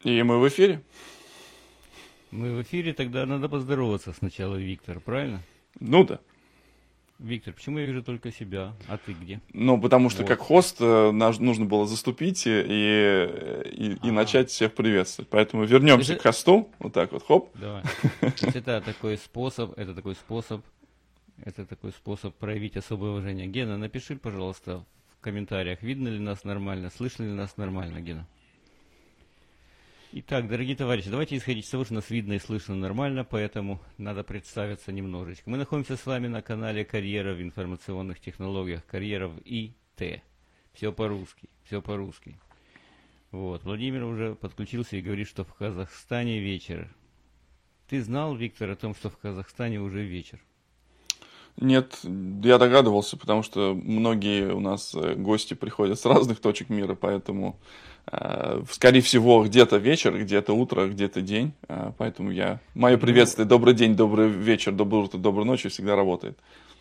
И мы в эфире? Мы в эфире, тогда надо поздороваться сначала, Виктор, правильно? Ну да. Виктор, почему я вижу только себя? А ты где? Ну, потому что Вот. как хост нужно было заступить и А, начать всех приветствовать. Поэтому то есть, вернемся к хосту. Вот так вот, хоп. давай. То есть это такой способ проявить особое уважение. Гена, напиши, пожалуйста, в комментариях, видно ли нас нормально, слышно ли нас нормально, Гена. Итак, дорогие товарищи, давайте исходить из того, что нас видно и слышно нормально, поэтому надо представиться немножечко. Мы находимся с вами на канале «Карьера в информационных технологиях», «Карьера в ИТ». Все по-русски, все по-русски. Вот, Владимир уже подключился и говорит, что в Казахстане вечер. Ты знал, Виктор, о том, что в Казахстане уже вечер? Нет, я догадывался, потому что многие у нас гости приходят с разных точек мира, поэтому, скорее всего, где-то вечер, где-то утро, где-то день. Поэтому мое Ну, приветствие, добрый день, добрый вечер, доброе утро, доброй ночи всегда работает.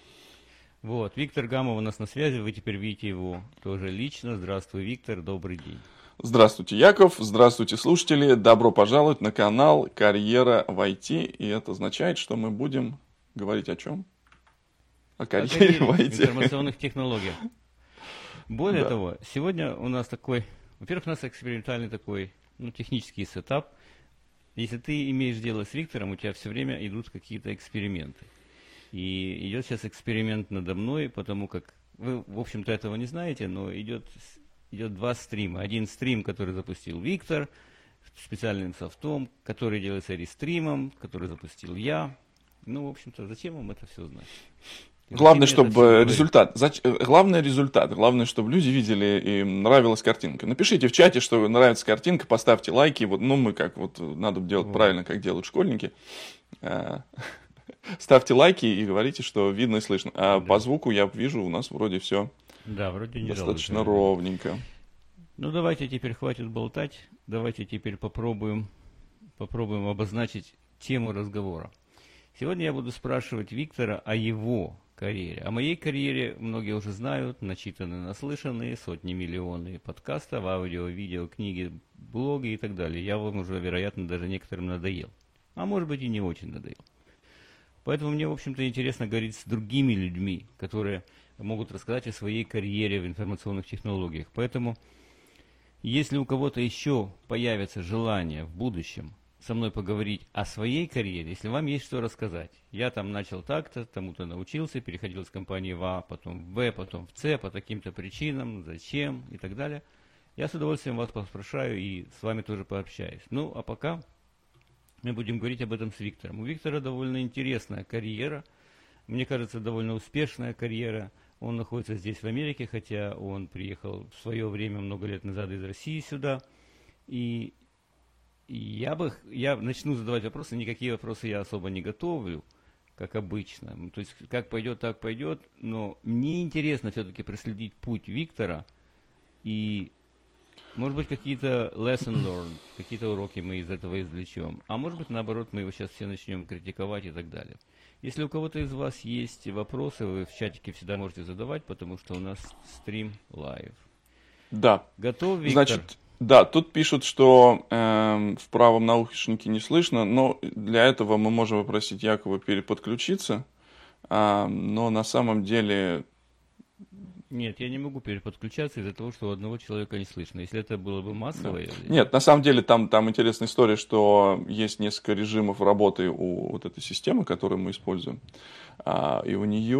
вот, Виктор Гамов у нас на связи, вы теперь видите его тоже лично. Здравствуй, Виктор, добрый день. Здравствуйте, Яков, здравствуйте, слушатели. Добро пожаловать на канал «Карьера в IT». И это означает, что мы будем говорить о чем? О О карьере в карьере в IT. информационных технологиях. Более Да. того, сегодня у нас такой, во-первых, у нас экспериментальный такой, технический сетап. Если ты имеешь дело с Виктором, у тебя все время идут какие-то эксперименты. И идет сейчас эксперимент надо мной, потому как вы, в общем-то, этого не знаете, но идет два стрима. Один стрим, который запустил Виктор специальным софтом, который делается рестримом, который запустил я. Ну, в общем-то, зачем вам это все знать? И Главное, зачем я это все чтобы говорю? результат. Главное результат. Главное, чтобы люди видели и им нравилась картинка. Напишите в чате, что нравится картинка, поставьте лайки. Вот, ну, мы как вот надо делать Вот. правильно, как делают школьники. А, Ставьте лайки и говорите, что видно и слышно. А по Да. звуку я вижу, у нас вроде все Да, вроде не жалуются достаточно люди. ровненько. Ну, давайте теперь хватит болтать. Давайте теперь попробуем обозначить тему разговора. Сегодня я буду спрашивать Виктора о его карьере. О моей карьере многие уже знают, начитаны, наслышаны, сотни, миллионы подкастов, аудио, видео, книги, блоги и так далее. Я вам уже, вероятно, даже некоторым надоел. А может быть и не очень надоел. Поэтому мне, в общем-то, интересно говорить с другими людьми, которые могут рассказать о своей карьере в информационных технологиях. Поэтому, если у кого-то еще появится желание в будущем со мной поговорить о своей карьере, если вам есть что рассказать. Я там начал так-то, тому-то научился, переходил с компании в А, потом в Б, потом в С по таким-то причинам, зачем и так далее. Я с удовольствием вас поспрашаю и с вами тоже пообщаюсь. Ну, а пока мы будем говорить об этом с Виктором. У Виктора довольно интересная карьера, мне кажется, довольно успешная карьера. Он находится здесь, в Америке, хотя он приехал в свое время, много лет назад, из России сюда. И я начну задавать вопросы, никакие вопросы я особо не готовлю, как обычно. То есть, как пойдет, так пойдет. Но мне интересно все-таки проследить путь Виктора и, может быть, какие-то lesson learned, какие-то уроки мы из этого извлечем. А может быть, наоборот, мы его сейчас все начнем критиковать и так далее. Если у кого-то из вас есть вопросы, вы в чатике всегда можете задавать, потому что у нас стрим лайв. Да. Готов, Виктор? Значит, да, тут пишут, что в правом наушнике не слышно, но для этого мы можем попросить Якова переподключиться. Но на самом деле, Нет, я не могу переподключаться из-за того, что у одного человека не слышно. Если это было бы да. массовое Нет, на самом деле там интересная история, что есть несколько режимов работы у вот этой системы, которую мы используем. И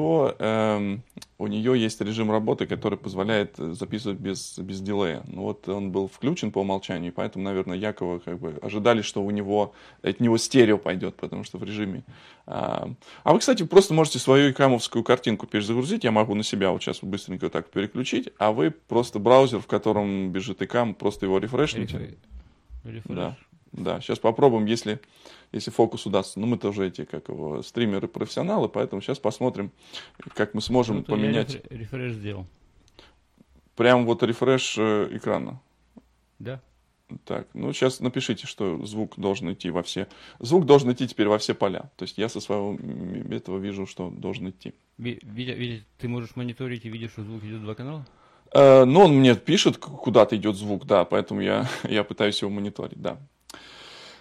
у нее есть режим работы, который позволяет записывать без дилея. Ну вот он был включен по умолчанию, и поэтому, наверное, Якова как бы ожидали, что от него стерео пойдет, потому что в режиме. Вы, кстати, просто можете свою икамовскую картинку перезагрузить. Я могу на себя вот сейчас быстренько так переключить, а вы просто браузер, в котором бежит икам, просто его рефрешните. рефреш. Да, да. Сейчас попробуем, если фокус удастся. Ну, мы тоже стримеры-профессионалы, поэтому сейчас посмотрим, как мы сможем Ну, то я поменять рефреш сделал. прям вот рефреш экрана. Да? Так, ну сейчас напишите, что звук должен идти во все. Звук должен идти теперь во все поля. То есть я со своего этого вижу, что должен идти. Видя, ты можешь мониторить и видишь, что звук идет в два канала? Ну, он мне пишет, куда-то идет звук, да, поэтому я пытаюсь его мониторить, да.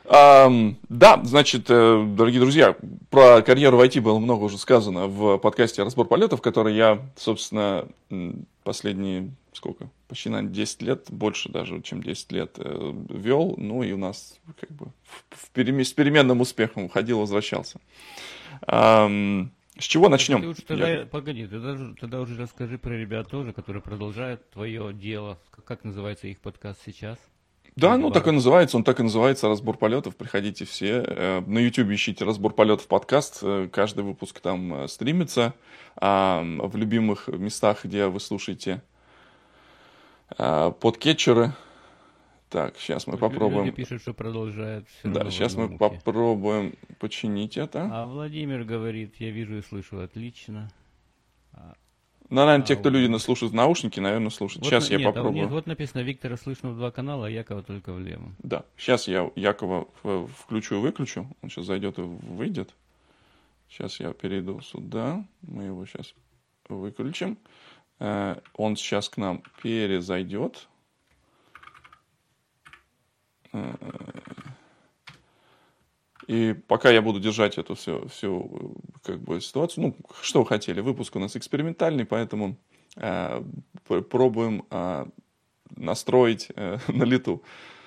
Да, значит, дорогие друзья, про карьеру в IT было много уже сказано в подкасте «Разбор полетов», который я, собственно, последние, сколько, почти, наверное, 10 лет, больше даже, чем 10 лет вел, ну и у нас как бы с переменным успехом ходил, возвращался. С чего начнем? Ты уж тогда, погоди, тогда уже расскажи про ребят тоже, которые продолжают твое дело. Как называется их подкаст сейчас? Да, ну так и называется, он так и называется «Разбор полетов». Приходите все. На YouTube ищите «Разбор полетов» подкаст. Каждый выпуск там стримится. В любимых местах, где вы слушаете подкетчеры. Так, сейчас мы попробуем. Люди пишут, что продолжает. Да, сейчас мы попробуем починить это. А Владимир говорит, я вижу и слышу отлично. Ну, наверное, те, кто люди нас слушают в наушники, наверное, слушают. Вот сейчас я попробую. Нет, вот написано, Виктора слышно в 2 канала, а Якова только в левом. Да, сейчас я Якова включу и выключу. Он сейчас зайдет и выйдет. Сейчас я перейду сюда. Мы его сейчас выключим. Он сейчас к нам перезайдет. И пока я буду держать эту всю как бы ситуацию, ну, что вы хотели, выпуск у нас экспериментальный, поэтому пробуем настроить на лету.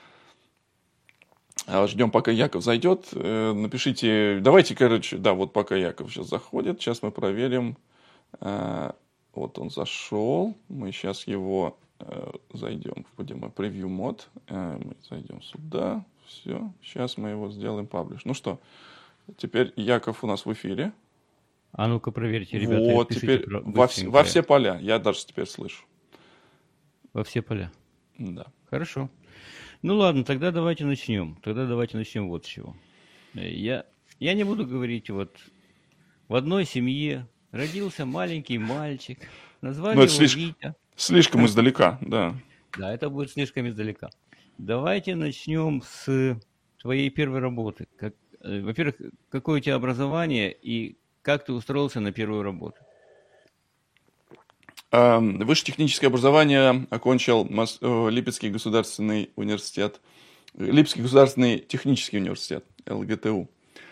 Ждем, пока Яков зайдет. Напишите, давайте, короче, да, вот пока Яков сейчас заходит, сейчас мы проверим. Вот он зашел, мы сейчас его зайдем, вводим превью мод, мы зайдем сюда. Все, сейчас мы его сделаем паблиш. Ну что, теперь Яков у нас в эфире. А ну-ка проверьте, ребята. Вот, теперь во все поля. Я даже теперь слышу. Во все поля? Да. Хорошо. Ну ладно, тогда давайте начнем. Вот с чего. Я не буду говорить, вот в одной семье родился маленький мальчик. Назвали его Витя. Слишком издалека, да. Да, это будет слишком издалека. Давайте начнем с твоей первой работы. Во-первых, какое у тебя образование и как ты устроился на первую работу? Высшее техническое образование окончил Липецкий государственный университет, Липецкий государственный технический университет, ЛГТУ.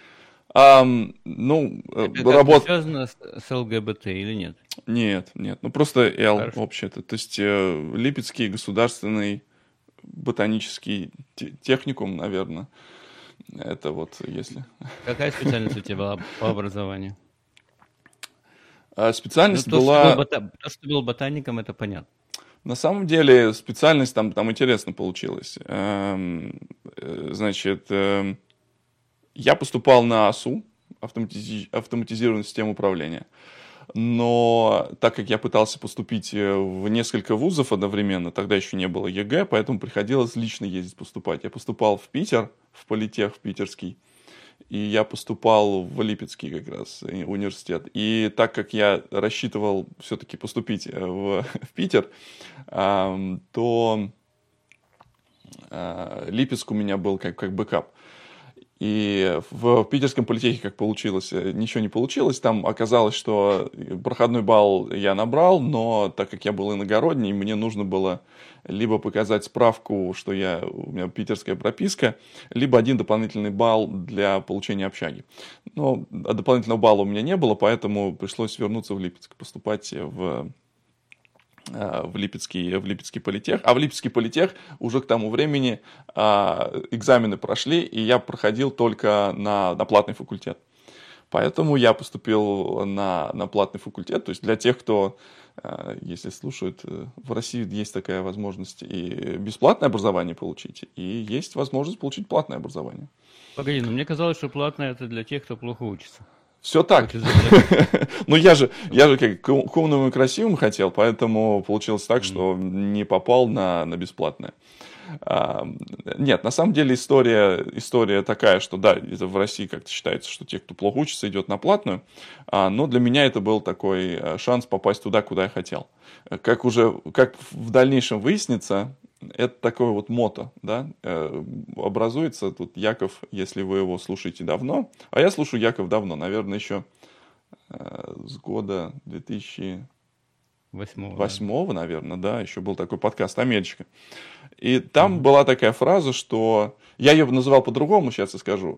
Это связано с ЛГБТ или нет? Нет, ну просто Л вообще-то. То есть Липецкий государственный ботанический техникум, наверное. Это вот если... Какая специальность у тебя была по образованию? Специальность была... То, что был ботаником, это понятно. На самом деле специальность там интересно получилась. Значит, я поступал на АСУ, автоматизированную систему управления. Но так как я пытался поступить в несколько вузов одновременно, тогда еще не было ЕГЭ, поэтому приходилось лично ездить поступать. Я поступал в Питер, в политех, в питерский, и я поступал в Липецкий как раз университет. И так как я рассчитывал все-таки поступить в Питер, то Липецк у меня был как бэкап. И в питерском политехе, как получилось, ничего не получилось. Там оказалось, что проходной балл я набрал, но так как я был иногородний, мне нужно было либо показать справку, что у меня питерская прописка, либо один дополнительный балл для получения общаги. Но дополнительного балла у меня не было, поэтому пришлось вернуться в Липецк, поступать в Липецкий политех. А в Липецкий политех уже к тому времени экзамены прошли, и я проходил только на платный факультет. Поэтому я поступил на платный факультет. То есть для тех, кто, если слушают, в России есть такая возможность и бесплатное образование получить, и есть возможность получить платное образование. Погоди, но мне казалось, что платное это для тех, кто плохо учится. Все так. Но я же как к умным и красивым хотел, поэтому получилось так, что не попал на бесплатное. Нет, на самом деле история такая, что да, это в России как-то считается, что те, кто плохо учится, идет на платную, но для меня это был такой шанс попасть туда, куда я хотел. Как в дальнейшем выяснится, это такое вот мото, да, образуется тут Яков, если вы его слушаете давно, а я слушаю Яков давно, наверное, еще с года 2008, наверное, да, еще был такой подкаст «Амельчика». И там была такая фраза, что Я ее называл по-другому, сейчас я скажу.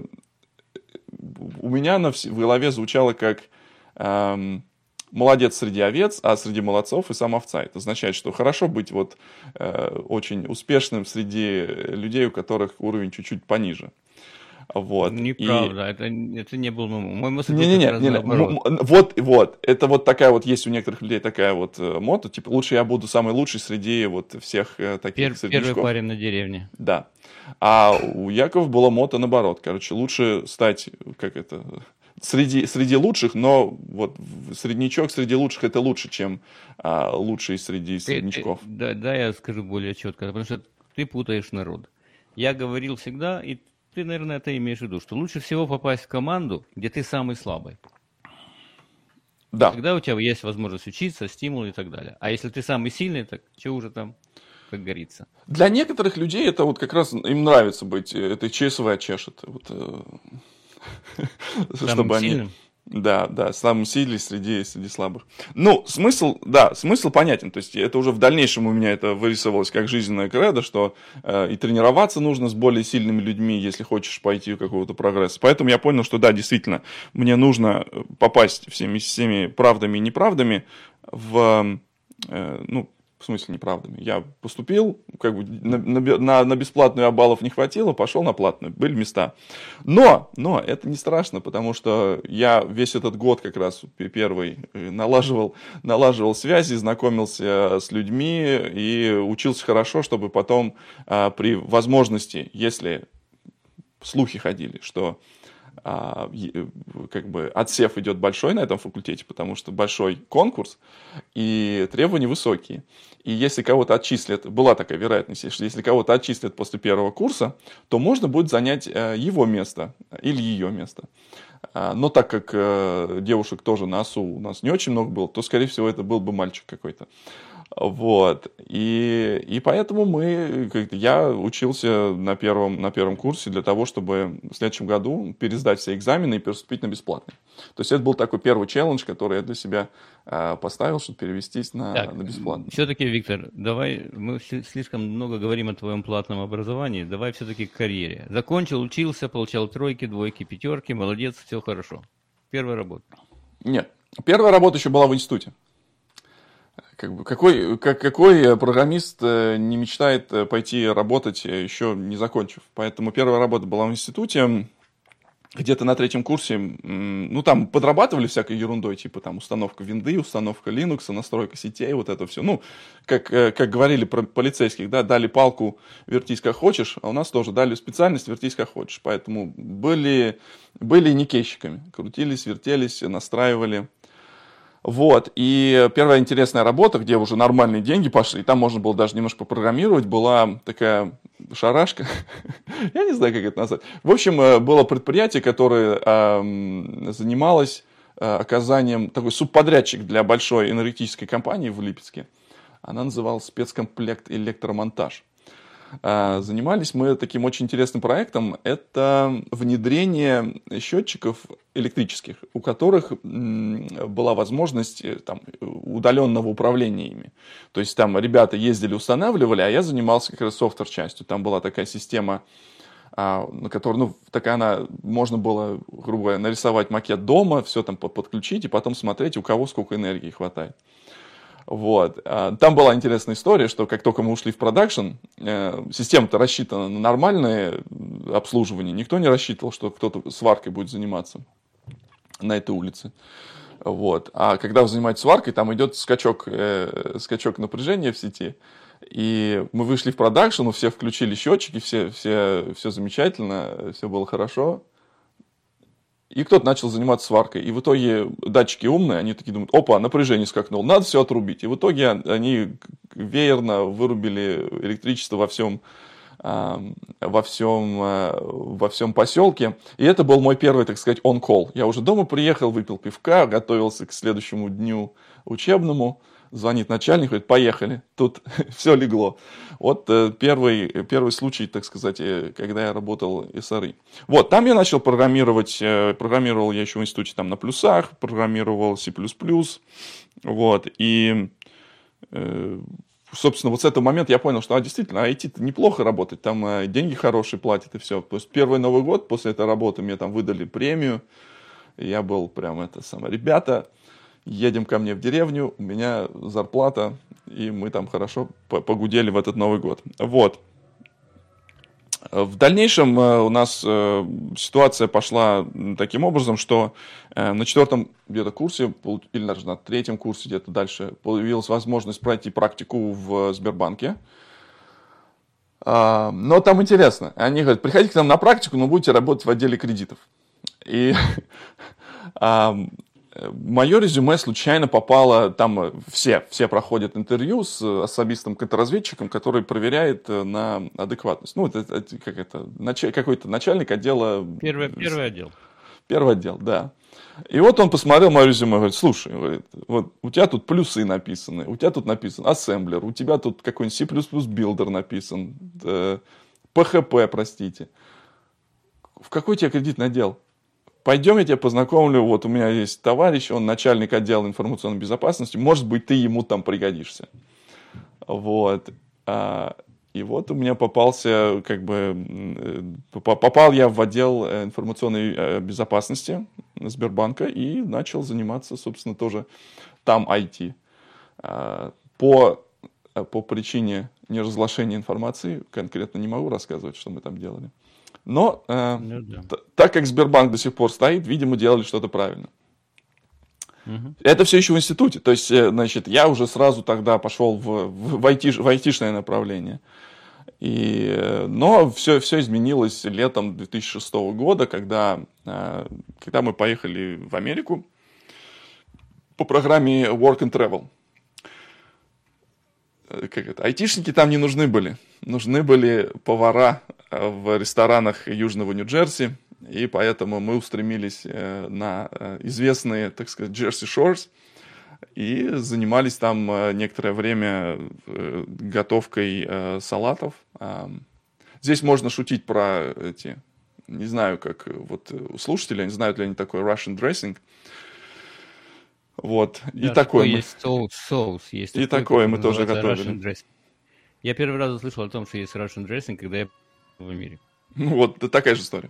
У меня в голове звучало как молодец среди овец, а среди молодцов и сам овца. Это означает, что хорошо быть вот очень успешным среди людей, у которых уровень чуть-чуть пониже. Вот. Неправда, это не был мой мысль был Не-не-не, как раз наоборот. вот, это вот такая вот, есть у некоторых людей такая вот мото, типа, лучше я буду самый лучший среди вот всех таких Первый среднячков. парень на деревне. Да. А у Якова было мото наоборот, короче, лучше стать, как это, среди лучших, но вот среднячок среди лучших это лучше, чем лучший среди среднячков. Да, я скажу более четко, потому что ты путаешь народ. Я говорил всегда, и ты, наверное, это имеешь в виду, что лучше всего попасть в команду, где ты самый слабый. Да. Тогда у тебя есть возможность учиться, стимул и так далее. А если ты самый сильный, так что уже там, как говорится. Для некоторых людей это вот как раз им нравится быть, это ЧСВ чешет. Вот, Самым чтобы они... сильным? Да, самым сильный среди слабых. Ну, смысл понятен. То есть это уже в дальнейшем у меня это вырисовалось как жизненная кредо, что и тренироваться нужно с более сильными людьми, если хочешь пойти в какого-то прогресса. Поэтому я понял, что да, действительно, мне нужно попасть всеми правдами и неправдами в смысле неправдами. Я поступил, как бы на бесплатную, а баллов не хватило, пошел на платную, были места. Но это не страшно, потому что я весь этот год как раз первый налаживал связи, знакомился с людьми и учился хорошо, чтобы потом при возможности, если слухи ходили, что как бы отсев идет большой на этом факультете, потому что большой конкурс и требования высокие. И если кого-то отчислят, была такая вероятность, что если кого-то отчислят после первого курса, то можно будет занять его место или ее место. Но так как девушек тоже на ОСУ у нас не очень много было, то, скорее всего, это был бы мальчик какой-то. Вот. И поэтому я учился на первом курсе для того, чтобы в следующем году пересдать все экзамены и поступить на бесплатный. То есть это был такой первый челлендж, который я для себя поставил, чтобы перевестись на бесплатный. Все-таки, Виктор, давай, мы слишком много говорим о твоем платном образовании, давай все-таки к карьере. Закончил, учился, получал тройки, двойки, пятерки, молодец, все хорошо. Первая работа. Нет, первая работа еще была в институте. Какой программист не мечтает пойти работать, еще не закончив? Поэтому первая работа была в институте, где-то на третьем курсе, там подрабатывали всякой ерундой, типа там установка винды, установка Linux, настройка сетей, вот это все. Как говорили про полицейских, да, дали палку, вертись как хочешь, а у нас тоже дали специальность, вертись как хочешь. Поэтому были никейщиками, крутились, вертелись, настраивали. Вот, и первая интересная работа, где уже нормальные деньги пошли, там можно было даже немножко попрограммировать, была такая шарашка, я не знаю, как это назвать. В общем, было предприятие, которое занималось оказанием, такой субподрядчик для большой энергетической компании в Липецке. Она называлась «Спецкомплект электромонтаж». Занимались мы таким очень интересным проектом. Это внедрение счетчиков электрических, у которых была возможность удаленного управления ими. То есть там ребята ездили, устанавливали, а я занимался как раз софтвер-частью. Там была такая система, на которой, можно было, грубо говоря, нарисовать макет дома, все там подключить и потом смотреть, у кого сколько энергии хватает. Вот. Там была интересная история, что как только мы ушли в продакшн, система-то рассчитана на нормальное обслуживание. Никто не рассчитывал, что кто-то сваркой будет заниматься на этой улице. Вот. А когда вы занимаетесь сваркой, там идет скачок напряжения в сети. И мы вышли в продакшн, все включили счетчики, все замечательно, все было хорошо. И кто-то начал заниматься сваркой. И в итоге датчики умные, они такие думают, опа, напряжение скакнуло, надо все отрубить. И в итоге они веерно вырубили электричество во всем поселке. И это был мой первый, так сказать, on-call. Я уже дома приехал, выпил пивка, готовился к следующему дню учебному. Звонит начальник, говорит, поехали, тут все легло. Вот первый случай, так сказать, когда я работал SRE. Вот, там я начал программировать, программировал я еще в институте там на плюсах, программировал C++, вот, и собственно, вот с этого момента я понял, что, действительно, IT-то неплохо работать, там деньги хорошие платят и все. То есть первый Новый год после этой работы мне там выдали премию, и я был прям ребята, едем ко мне в деревню, у меня зарплата, и мы там хорошо погудели в этот Новый год. Вот. В дальнейшем у нас ситуация пошла таким образом, что на 4-м где-то курсе, или даже на 3-м курсе где-то дальше, появилась возможность пройти практику в Сбербанке. Но там интересно. Они говорят, приходите к нам на практику, но будете работать в отделе кредитов. И мое резюме случайно попало, там все проходят интервью с особистом-контрразведчиком, который проверяет на адекватность. Ну, какой-то начальник отдела. Первый отдел. Первый отдел, да. И вот он посмотрел мое резюме и говорит, слушай, вот у тебя тут плюсы написаны, у тебя тут написан ассемблер, у тебя тут какой-нибудь C++ билдер написан, PHP, простите. В какой тебе кредитный отдел? Пойдем, я тебя познакомлю, вот у меня есть товарищ, он начальник отдела информационной безопасности, может быть, ты ему там пригодишься. Вот. И вот у меня попал я в отдел информационной безопасности Сбербанка и начал заниматься, собственно, тоже там IT. По причине неразглашения информации конкретно не могу рассказывать, что мы там делали. Но так как Сбербанк до сих пор стоит, видимо, делали что-то правильно. Это все еще в институте. То есть, значит, я уже сразу тогда пошел в айтишное направление. Но все изменилось летом 2006 года, когда мы поехали в Америку по программе Work and Travel. Айтишники там не нужны были. Нужны были повара в ресторанах Южного Нью-Джерси. И поэтому мы устремились на известные, так сказать, Jersey Shores. И занимались там некоторое время готовкой салатов. Здесь можно шутить про не знаю, как вот слушатели, не знают ли они такое Russian dressing. Вот. Да, и такой есть соус есть. И такое мы тоже готовили. Я первый раз услышал о том, что есть Russian dressing, когда я был в Америке. Ну вот, такая же история.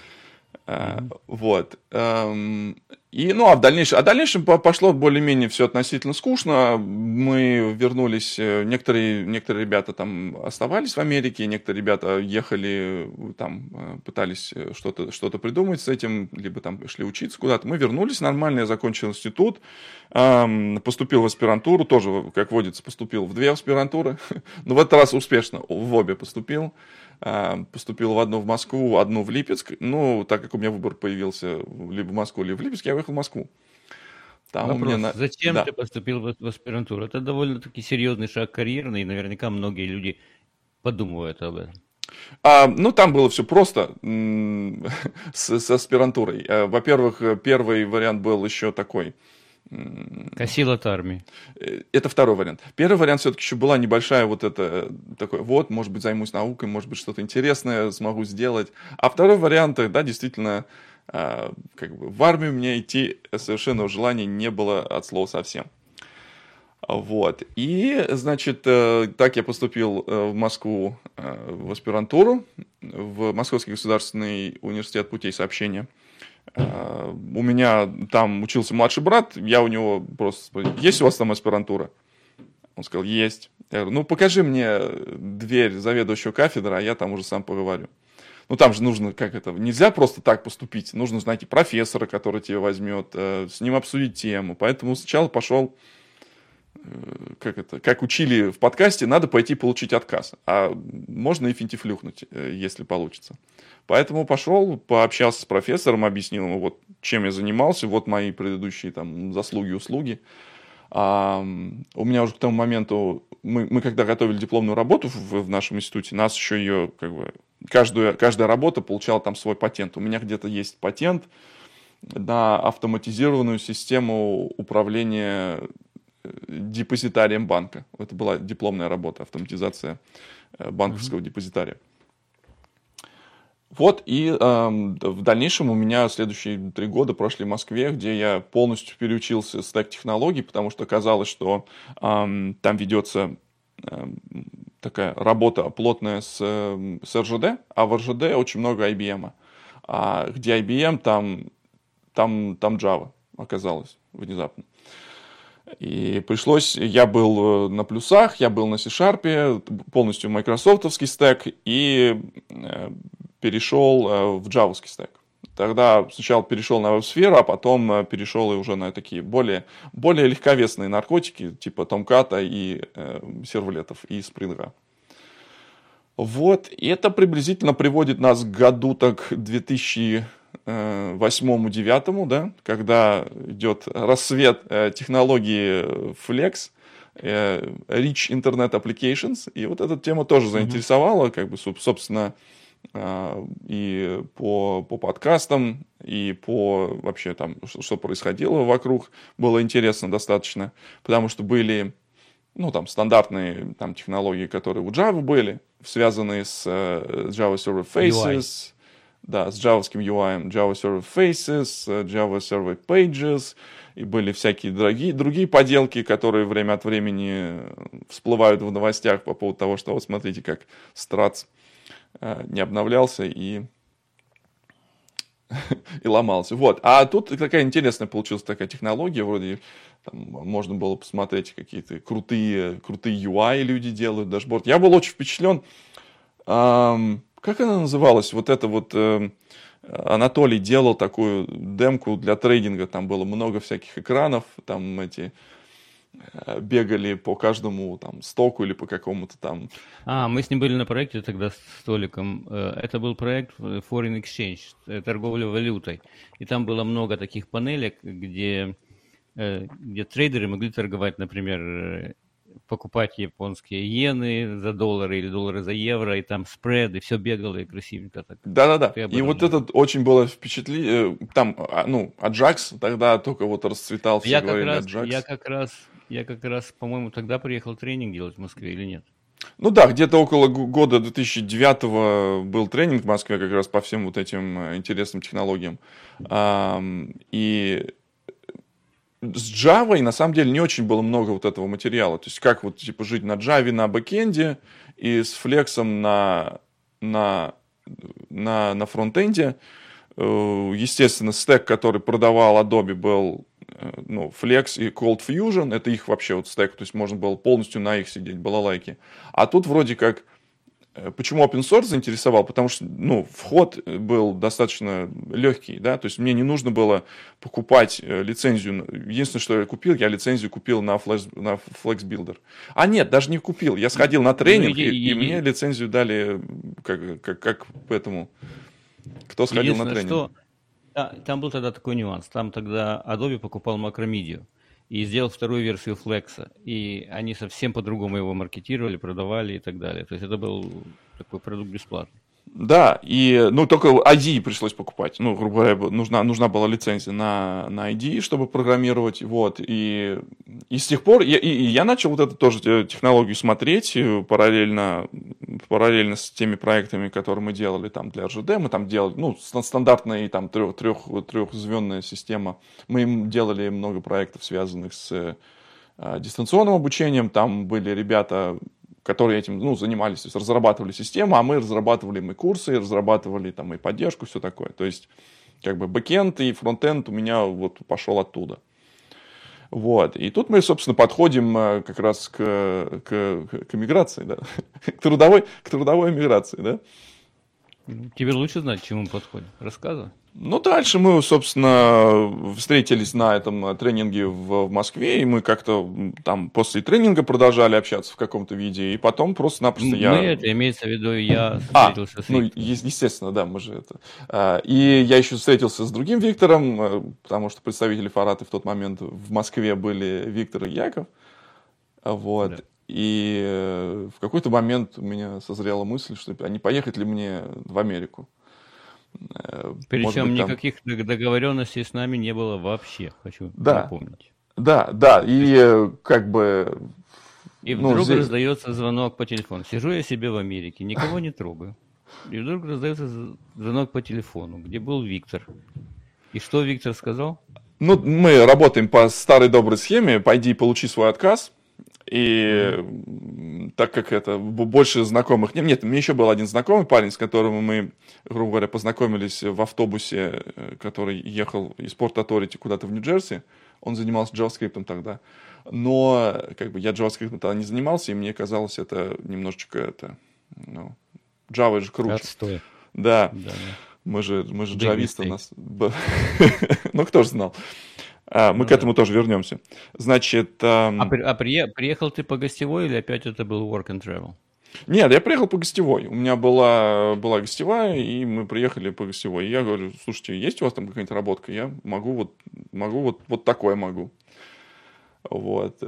Вот. А в дальнейшем пошло более-менее все относительно скучно. Мы вернулись, некоторые ребята там оставались в Америке, некоторые ребята ехали, там пытались что-то придумать с этим, либо там шли учиться куда-то. Мы вернулись нормально, я закончил институт, поступил в аспирантуру, тоже, как водится, поступил в 2 аспирантуры, но в этот раз успешно в обе поступил. Поступил в одну в Москву, одну в Липецк. Ну, так как у меня выбор появился либо в Москву, либо в Липецк, я уехал в Москву. Там вопрос, зачем ты поступил в аспирантуру? Это довольно-таки серьезный шаг карьерный, и наверняка многие люди подумывают об этом. Там было все просто с аспирантурой. Во-первых, первый вариант был еще такой. Косил от армии. Это второй вариант. Первый вариант все-таки еще была небольшая может быть, займусь наукой, может быть, что-то интересное смогу сделать. А второй вариант, да, действительно, в армию мне идти совершенно желания не было от слова совсем. Вот. И, значит, так я поступил в Москву в аспирантуру, в Московский государственный университет путей сообщения. У меня там учился младший брат, я у него просто спросил, есть у вас там аспирантура? Он сказал, есть. Я говорю, покажи мне дверь заведующего кафедры, а я там уже сам поговорю. Там же нужно, нельзя просто так поступить, нужно найти профессора, который тебя возьмет, с ним обсудить тему. Поэтому сначала пошел, как учили в подкасте, надо пойти получить отказ, а можно и финтифлюхнуть, если получится. Поэтому пошел, пообщался с профессором, объяснил ему, чем я занимался, мои предыдущие заслуги, услуги. У меня уже к тому моменту, мы когда готовили дипломную работу в нашем институте, нас еще ее, каждая работа получала там свой патент. У меня где-то есть патент на автоматизированную систему управления депозитарием банка. Это была дипломная работа, автоматизация банковского депозитария. И в дальнейшем у меня следующие 3 года прошли в Москве, где я полностью переучился стек технологий, потому что оказалось, что там ведется такая работа плотная с РЖД, а в РЖД очень много IBM. А где IBM, там Java оказалось внезапно. И пришлось, я был на плюсах, я был на C-Sharp, полностью майкрософтовский стек, и перешел в джавовский стек. Тогда сначала перешел на веб-сферу, а потом перешел и уже на такие более легковесные наркотики, типа Томката и сервлетов, и спринга. Вот, и это приблизительно приводит нас к году так 2008-2009, да, когда идет рассвет технологии Flex, Rich Internet Applications, и вот эта тема тоже заинтересовала, как бы, собственно, и по подкастам, и по вообще там, что происходило вокруг, было интересно достаточно, потому что были, ну, там, стандартные там технологии, которые у Java были, связанные с Java Server Faces, да, с джавовским UI, Java Server Faces, Java Server Pages, и были всякие другие поделки, которые время от времени всплывают в новостях по поводу того, что вот смотрите, как Страц не обновлялся и ломался. Вот. А тут такая интересная получилась такая технология, вроде там можно было посмотреть какие-то крутые UI люди делают, дашборд. Я был очень впечатлен. Как она называлась? Вот это вот Анатолий делал такую демку для трейдинга, там было много всяких экранов, там эти бегали по каждому там стоку или по какому-то там. Мы с ним были на проекте тогда с Толиком. Это был проект Foreign Exchange, торговля валютой. И там было много таких панелек, где трейдеры могли торговать, например, покупать японские иены за доллары или доллары за евро, и там спред, и все бегало и красивенько так. Да-да-да. И вот этот очень было впечатление. Там, ну, Аджакс тогда только вот расцветал, все говорили Аджакс. Я как раз, по-моему, тогда приехал тренинг делать в Москве или нет? Ну да, где-то около года 2009 был тренинг в Москве как раз по всем вот этим интересным технологиям. И с Java на самом деле не очень было много вот этого материала. То есть как вот типа жить на Java на бэкэнде и с флексом на фронтенде. Естественно, стек, который продавал Adobe, был Flex и Cold Fusion. Это их вообще вот стек. То есть можно было полностью на их сидеть, балалайки. А тут вроде как... Почему open source заинтересовал? Потому что, вход был достаточно легкий, да, то есть мне не нужно было покупать лицензию. Единственное, что я лицензию купил на Flex Builder. А нет, даже не купил. Я сходил на тренинг, и мне лицензию дали как этому. Кто сходил на тренинг? Там был тогда такой нюанс. Там тогда Adobe покупал Macromedia и сделал вторую версию Flex. И они совсем по-другому его маркетировали, продавали и так далее. То есть это был такой продукт бесплатный. Да, и только IDE пришлось покупать. Грубо говоря, нужна была лицензия на IDE, чтобы программировать. Вот. И с тех пор я начал вот эту тоже технологию смотреть параллельно с теми проектами, которые мы делали там для РЖД. Мы там делали стандартная там трехзвенная система. Мы им делали много проектов, связанных с дистанционным обучением. Там были ребята, которые этим занимались, то есть разрабатывали систему, а мы разрабатывали и курсы, разрабатывали там и поддержку, все такое. То есть как бы бэкэнд и фронтенд у меня вот пошел оттуда. Вот. И тут мы, собственно, подходим как раз к миграции, да? к трудовой миграции, да. Тебе лучше знать, к чему мы подходим. Рассказывай. Дальше мы, собственно, встретились на этом тренинге в Москве, и мы как-то там после тренинга продолжали общаться в каком-то виде, и потом просто-напросто это имеется в виду, я встретился с Виктором. Естественно, да, мы же это... И я еще встретился с другим Виктором, потому что представители Фараты в тот момент в Москве были Виктор и Яков, вот. Да. И в какой-то момент у меня созрела мысль, что а не поехать ли мне в Америку. Причем никаких договоренностей с нами не было вообще, хочу напомнить. Да, и как бы... И вдруг раздается звонок по телефону. Сижу я себе в Америке, никого не трогаю. И вдруг раздается звонок по телефону, где был Виктор. И что Виктор сказал? Мы работаем по старой доброй схеме. Пойди получи свой отказ. И так как это больше знакомых. Нет, у меня еще был один знакомый парень, с которым мы, грубо говоря, познакомились в автобусе, который ехал из Порт-Authority куда-то в Нью-Джерси. Он занимался JavaScript тогда. Но как бы я JavaScript тогда не занимался, и мне казалось это немножечко Java же круче. Отстой. Да. Да. Мы же джависты у нас. Ну, кто же знал. Мы к этому тоже вернемся. Значит... приехал ты по гостевой или опять это был work and travel? Нет, я приехал по гостевой. У меня была гостевая, и мы приехали по гостевой. И я говорю, слушайте, есть у вас там какая-нибудь работка? Я могу вот такое могу. Вот.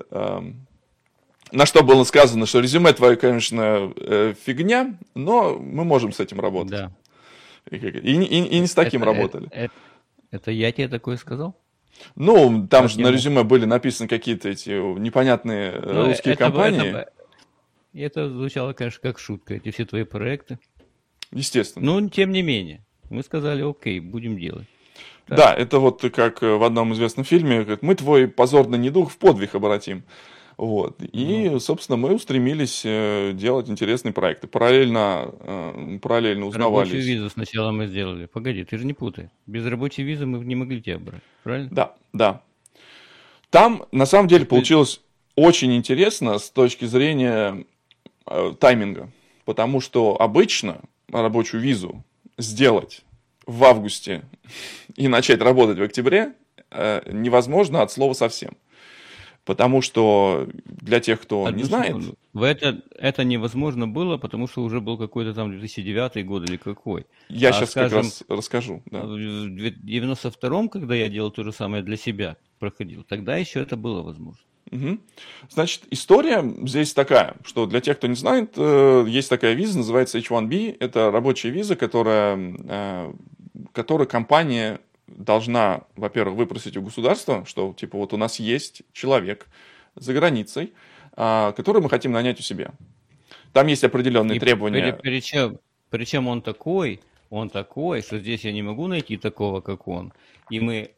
На что было сказано, что резюме твое, конечно, фигня, но мы можем с этим работать. Да. И не с таким работали. Это я тебе такое сказал? Ну, там же на резюме были написаны какие-то эти непонятные русские компании. Это звучало, конечно, как шутка, эти все твои проекты. Естественно. Но, тем не менее, мы сказали, окей, будем делать. Так. Да, это вот как в одном известном фильме, мы твой позорный недуг в подвиг обратим. Вот. И, собственно, мы устремились делать интересные проекты. Параллельно узнавались. Рабочую визу сначала мы сделали. Погоди, ты же не путай. Без рабочей визы мы не могли тебя брать, правильно? Да. Там, на самом деле, получилось очень интересно с точки зрения тайминга. Потому что обычно рабочую визу сделать в августе и начать работать в октябре невозможно от слова совсем. Потому что для тех, кто не знает... Это невозможно было, потому что уже был какой-то там 2009 год или какой. Я сейчас как раз расскажу. Да. В 92-м, когда я делал то же самое для себя, проходил, тогда еще это было возможно. Угу. Значит, история здесь такая, что для тех, кто не знает, есть такая виза, называется H1B. Это рабочая виза, которую компания должна, во-первых, выпросить у государства, что, типа, вот у нас есть человек за границей, который мы хотим нанять у себя. Там есть определенные требования. Причем он такой, что здесь я не могу найти такого, как он. И мы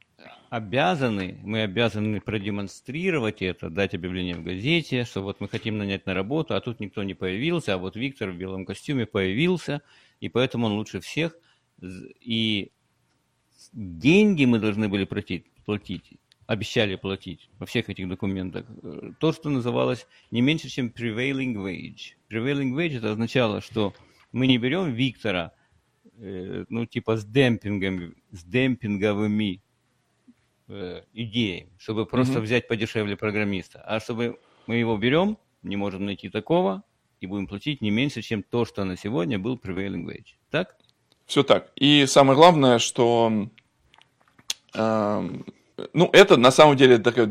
обязаны продемонстрировать это, дать объявление в газете, что вот мы хотим нанять на работу, а тут никто не появился, а вот Виктор в белом костюме появился, и поэтому он лучше всех. И деньги мы должны были платить, обещали платить во всех этих документах. То, что называлось не меньше, чем prevailing wage. Prevailing wage это означало, что мы не берем Виктора, с демпинговыми идеями, чтобы просто взять подешевле программиста, а чтобы мы его берем, не можем найти такого, и будем платить не меньше, чем то, что на сегодня был prevailing wage. Так? Все так. И самое главное, что это на самом деле такая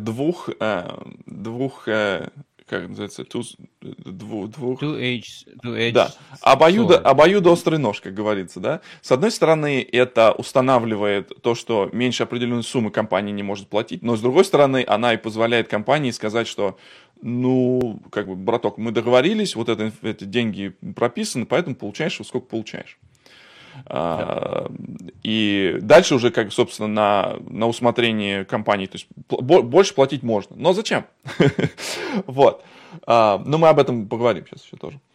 как называется, да, обоюдоострый нож, как говорится, да. С одной стороны, это устанавливает то, что меньше определенной суммы компания не может платить, но с другой стороны, она и позволяет компании сказать, что, браток, мы договорились, вот эти деньги прописаны, поэтому получаешь, сколько получаешь. И дальше уже, собственно, на усмотрение компании, то есть больше платить можно. Но зачем? Вот. Но мы об этом поговорим сейчас еще тоже.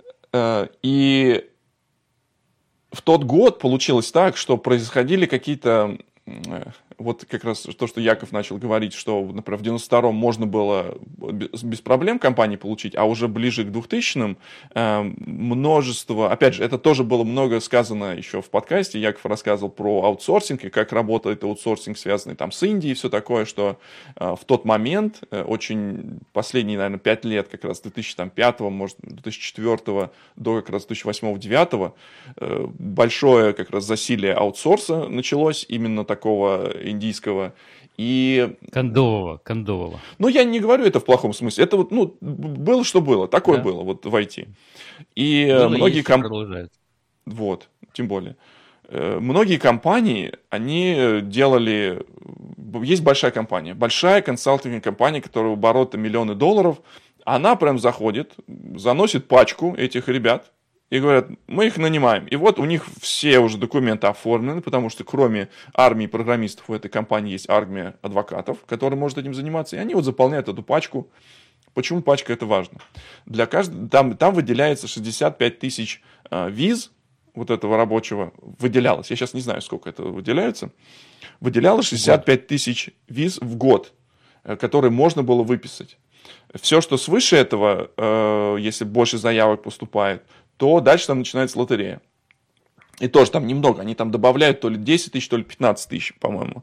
И в тот год получилось так, что происходили какие-то... Вот как раз то, что Яков начал говорить, что, например, в 92-м можно было без проблем компании получить, а уже ближе к 2000-м множество... Опять же, это тоже было много сказано еще в подкасте. Яков рассказывал про аутсорсинг и как работает аутсорсинг, связанный там с Индией и все такое, что в тот момент, очень последние, наверное, 5 лет, как раз 2005-го, может, 2004-го до как раз 2008-2009, большое как раз засилие аутсорса началось, именно такого индийского. И... Кондового. Я не говорю это в плохом смысле. Это вот, было, что было. Такое было вот в IT. И было, многие компании... Вот, тем более. Многие компании, они делали... Есть большая компания. Большая консалтинговая компания, которая обороты миллионы долларов. Она прям заходит, заносит пачку этих ребят, и говорят, мы их нанимаем. И вот у них все уже документы оформлены, потому что кроме армии программистов у этой компании есть армия адвокатов, которая может этим заниматься. И они вот заполняют эту пачку, Почему пачка это важно? Там выделяется 65 тысяч виз вот этого рабочего, выделялось, я сейчас не знаю, сколько это выделяется, выделялось 65 тысяч виз в год, которые можно было выписать. Все, что свыше этого, если больше заявок поступает, то дальше там начинается лотерея. И тоже там немного, они там добавляют то ли 10 тысяч, то ли 15 тысяч, по-моему.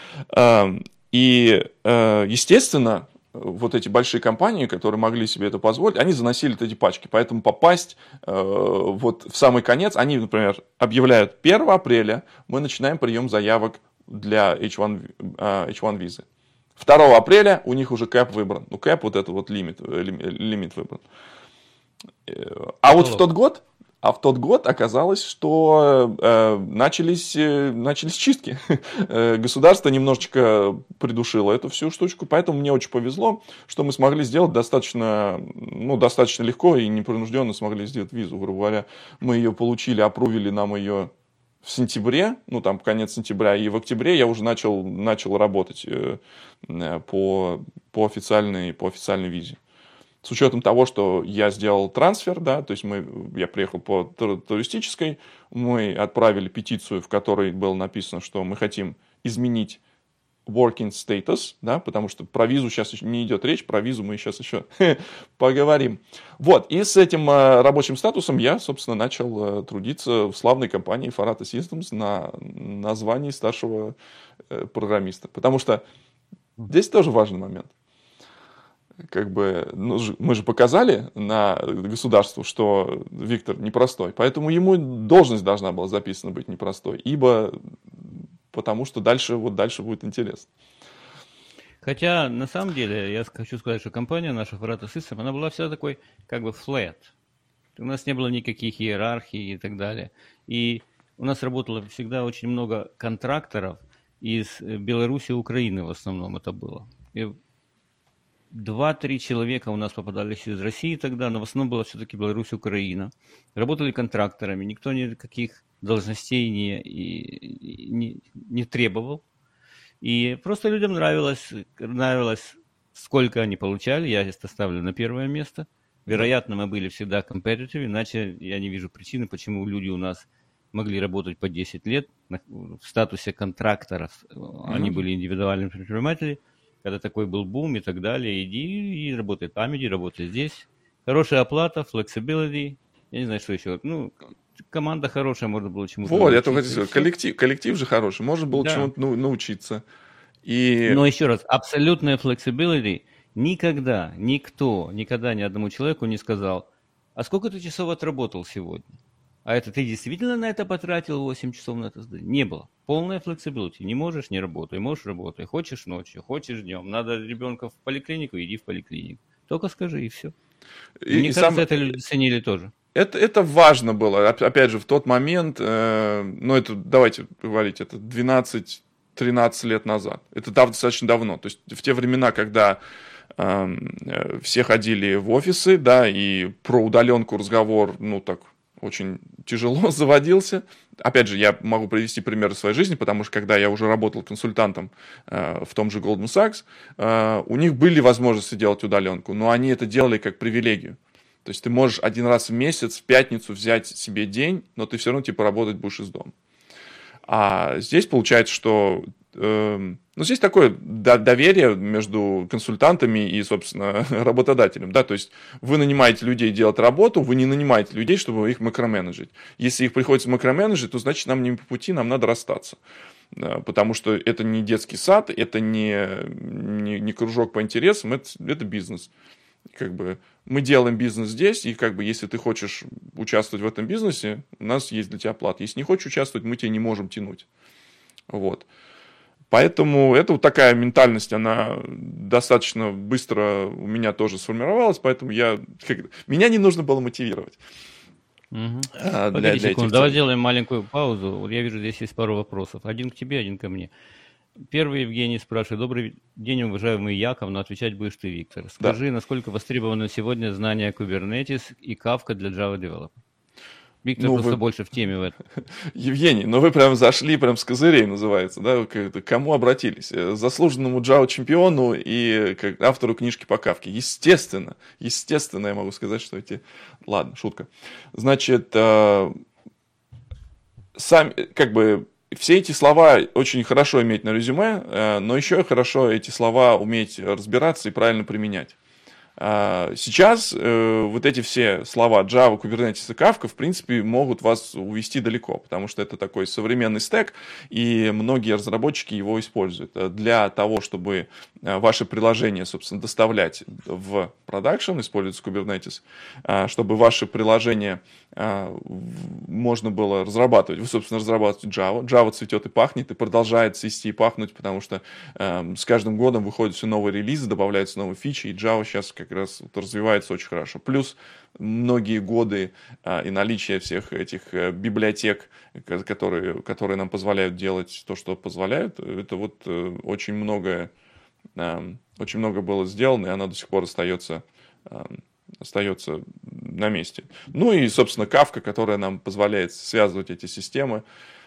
И, естественно, вот эти большие компании, которые могли себе это позволить, они заносили эти пачки. Поэтому попасть вот в самый конец, они, например, объявляют 1 апреля, мы начинаем прием заявок для H1 визы. 2 апреля у них уже кэп выбран. Ну, кэп вот это вот лимит выбран. А вот в тот год оказалось, что начались чистки. Государство немножечко придушило эту всю штучку, поэтому мне очень повезло, что мы смогли сделать достаточно легко и непринужденно смогли сделать визу. Грубо говоря, мы ее получили, апрувили нам ее в сентябре, ну там конец сентября, и в октябре я уже начал работать по официальной визе. С учетом того, что я сделал трансфер, да, то есть я приехал по туристической, мы отправили петицию, в которой было написано, что мы хотим изменить working status, да, потому что про визу сейчас еще не идет речь, про визу мы сейчас еще поговорим. Вот, и с этим рабочим статусом я, собственно, начал трудиться в славной компании Farata Systems на звании старшего программиста, потому что здесь тоже важный момент. Как бы, мы же показали на государству, что Виктор непростой, поэтому ему должность должна была записана быть непростой, потому что дальше будет интересно. Хотя, на самом деле, я хочу сказать, что компания наша Farata Systems, она была всегда такой, как бы, flat. У нас не было никаких иерархий и так далее. И у нас работало всегда очень много контракторов из Беларуси и Украины в основном это было. И 2-3 человека у нас попадались из России тогда, но в основном была все-таки Беларусь и Украина. Работали контракторами, никто никаких должностей не требовал. И просто людям нравилось, сколько они получали, я это ставлю на первое место. Вероятно, мы были всегда competitive, иначе я не вижу причины, почему люди у нас могли работать по 10 лет в статусе контракторов. Они были индивидуальными предпринимателями. Когда такой был бум и так далее, иди и работай в Amity, работай здесь. Хорошая оплата, flexibility, я не знаю, что еще. Ну, команда хорошая, можно было чему-то научиться. Вот, я только хотел сказать, коллектив же хороший, можно было чему-то научиться. Но еще раз, абсолютная flexibility, никогда ни одному человеку не сказал, а сколько ты часов отработал сегодня? А это ты действительно на это потратил 8 часов на это? Не было. Полная flexibility. Не можешь — не работай. Можешь — работай. Хочешь — ночью, хочешь — днем. Надо ребенка в поликлинику — иди в поликлинику. Только скажи, и все. Мне кажется, это люди ценили тоже. Это важно было. Опять же, в тот момент, это, давайте говорить, это 12-13 лет назад. Это достаточно давно. То есть в те времена, когда все ходили в офисы, да, и про удаленку разговор, так, очень тяжело заводился. Опять же, я могу привести пример из своей жизни, потому что когда я уже работал консультантом в том же Goldman Sachs, у них были возможности делать удаленку, но они это делали как привилегию. То есть ты можешь один раз в месяц, в пятницу взять себе день, но ты все равно работать будешь из дома. А здесь получается, что здесь такое доверие между консультантами и, собственно, работодателем. Да? То есть вы нанимаете людей делать работу, вы не нанимаете людей, чтобы их макроменеджить. Если их приходится макроменеджить, то значит нам не по пути, нам надо расстаться. Потому что это не детский сад, это не кружок по интересам, это бизнес. Как бы мы делаем бизнес здесь, и как бы если ты хочешь участвовать в этом бизнесе, у нас есть для тебя плата. Если не хочешь участвовать, мы тебя не можем тянуть. Вот. Поэтому это вот такая ментальность, она достаточно быстро у меня тоже сформировалась, поэтому меня не нужно было мотивировать. Погоди секунду, давай сделаем маленькую паузу. Вот я вижу, здесь есть пару вопросов. Один к тебе, один ко мне. Первый Евгений спрашивает: добрый день, уважаемый Яков, но отвечать будешь ты, Виктор. Скажи, насколько востребованы сегодня знания Kubernetes и Kafka для Java Developer? Виктор Ну, просто вы, больше в теме в этом. Евгений, ну вы прям зашли прям с козырей, называется, да? К кому обратились? Заслуженному Java-чемпиону и как автору книжки по Кавке. Естественно, я могу сказать, что эти... Ладно, шутка. Значит, как бы, все эти слова очень хорошо иметь на резюме, но еще хорошо эти слова уметь разбираться и правильно применять. Сейчас вот эти все слова Java, Kubernetes и Kafka, в принципе, могут вас увести далеко, потому что это такой современный стек, и многие разработчики его используют для того, чтобы ваше приложение, собственно, доставлять в продакшн, используется Kubernetes, чтобы ваше приложение можно было разрабатывать. Вы, собственно, разрабатываете Java. Java цветет и пахнет, и продолжает цвести и пахнуть, потому что с каждым годом выходят все новые релизы, добавляются новые фичи, и Java сейчас как раз развивается очень хорошо. Плюс многие годы и наличие всех этих библиотек, которые нам позволяют делать то, что позволяют, это вот очень много было сделано, и оно до сих пор остается на месте. Ну и, собственно, Kafka, которая нам позволяет связывать эти системы.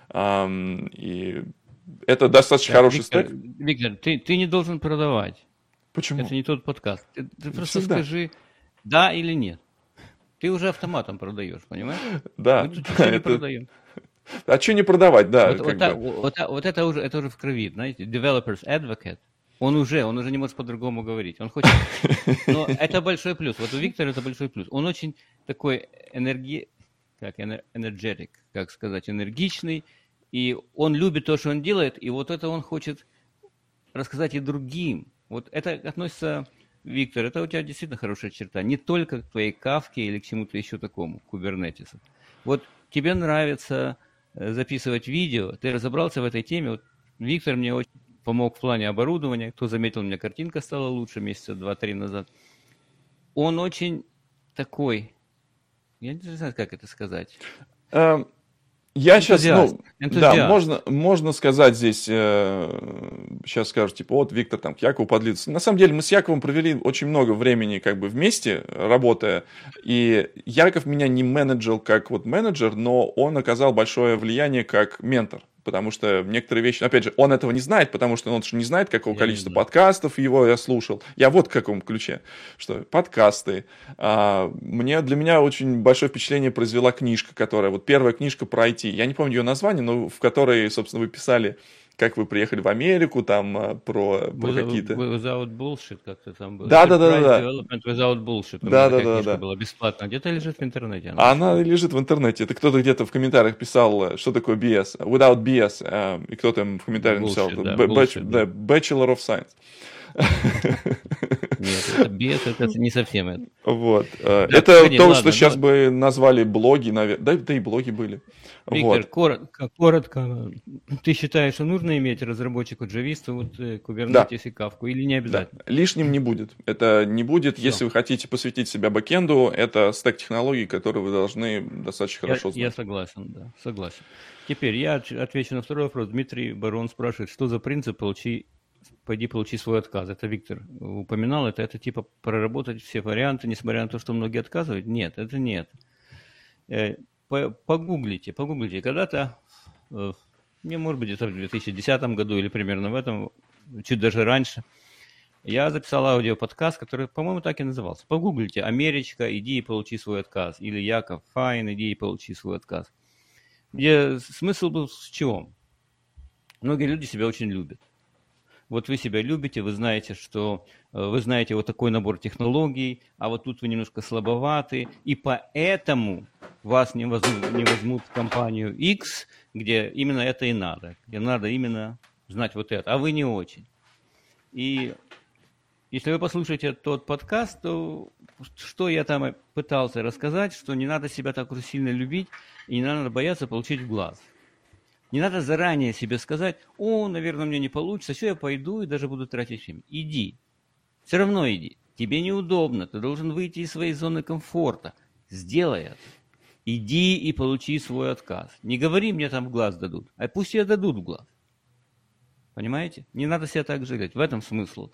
И это достаточно хороший Виктор, стек. Виктор, ты не должен продавать. Почему? Это не тот подкаст. Ты просто Всегда. скажи да или нет. Ты уже автоматом продаешь, понимаешь? Да. Мы тут ничего не продаем. А что не продавать, да. Вот это уже в крови, знаете, developers advocate. Он уже не может по-другому говорить. Он хочет... Но это большой плюс. Вот у Виктора это большой плюс. Он очень такой energetic, как сказать, энергичный. И он любит то, что он делает. И вот это он хочет рассказать и другим. Вот это относится, Виктор, это у тебя действительно хорошая черта. Не только к твоей Кавке или к чему-то еще такому, к Kubernetes. Вот тебе нравится записывать видео, ты разобрался в этой теме. Вот Виктор мне очень помог в плане оборудования. Кто заметил, у меня картинка стала лучше месяца 2-3 назад. Он очень такой, я не знаю, как это сказать. Я сейчас, энтузиаст. Да, можно сказать здесь, сейчас скажут, типа, вот Виктор там к Якову подлится. На самом деле мы с Яковом провели очень много времени как бы вместе, работая, и Яков меня не менеджил как вот менеджер, но он оказал большое влияние как ментор. Потому что некоторые вещи, опять же, он этого не знает, потому что он же не знает, какого количества подкастов я слушал. Я вот в каком ключе, что подкасты. Для меня очень большое впечатление произвела книжка, которая, вот первая книжка про IT. Я не помню ее название, но в которой, собственно, вы писали, как вы приехали в Америку, там, про какие-то... Without bullshit, как-то там было. Да. Development without bullshit. Да. Книжка была бесплатно. Где-то лежит в интернете. Она лежит в интернете. Это кто-то где-то в комментариях писал, что такое BS. Without BS. И кто-то в комментариях написал Bachelor of Science. Нет, это BS, это не совсем это. Вот. Это то, что сейчас бы назвали блоги, наверное. Да и блоги были. Виктор, коротко, ты считаешь, что нужно иметь разработчику джависту, вот Kubernetes и Kafka, или не обязательно? Да. Лишним не будет. Это не будет, если вы хотите посвятить себя бэкэнду, это стек технологий, которые вы должны достаточно хорошо знать. Я согласен, да, согласен. Теперь я отвечу на второй вопрос. Дмитрий Барон спрашивает, что за принцип пойди получи свой отказ. Это Виктор упоминал, это типа проработать все варианты, несмотря на то, что многие отказывают. Нет, это нет. Погуглите. Когда-то, может быть, где-то в 2010 году или примерно в этом, чуть даже раньше, я записал аудиоподкаст, который, по-моему, так и назывался. Погуглите «Америчка, иди и получи свой отказ». Или «Яков Файн, иди и получи свой отказ». Где смысл был в чем? Многие люди себя очень любят. Вот вы себя любите, вы знаете, что вы знаете вот такой набор технологий, а вот тут вы немножко слабоваты, и поэтому вас не возьмут в компанию X, где именно это и надо, где надо именно знать вот это, а вы не очень. И если вы послушаете тот подкаст, то что я там пытался рассказать, что не надо себя так уж сильно любить, и не надо бояться получить в глаз. Не надо заранее себе сказать, наверное, мне не получится, все, я пойду и даже буду тратить время. Иди. Все равно иди. Тебе неудобно, ты должен выйти из своей зоны комфорта. Сделай это. Иди и получи свой отказ. Не говори, мне там в глаз дадут, а пусть тебе дадут в глаз. Понимаете? Не надо себя так жалеть. В этом смысл.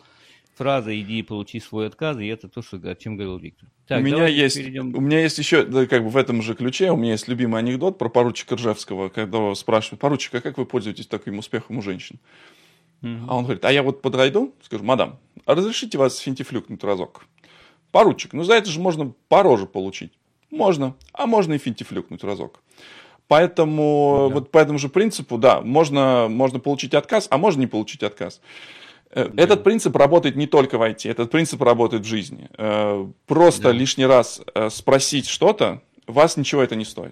фраза «иди и получи свой отказ», и это то, о чем говорил Виктор. Так, У меня есть еще, да, как бы в этом же ключе, у меня есть любимый анекдот про поручика Ржевского, когда его спрашивают: поручик, а как вы пользуетесь таким успехом у женщин? А он говорит: а я вот подойду, скажу: мадам, а разрешите вас финтифлюкнуть разок? Поручик, ну за это же можно по роже получить. Можно, а можно и финтифлюкнуть разок. Поэтому вот по этому же принципу, да, можно получить отказ, а можно не получить отказ. Этот принцип работает не только в IT, этот принцип работает в жизни. Просто лишний раз спросить что-то, вас ничего это не стоит.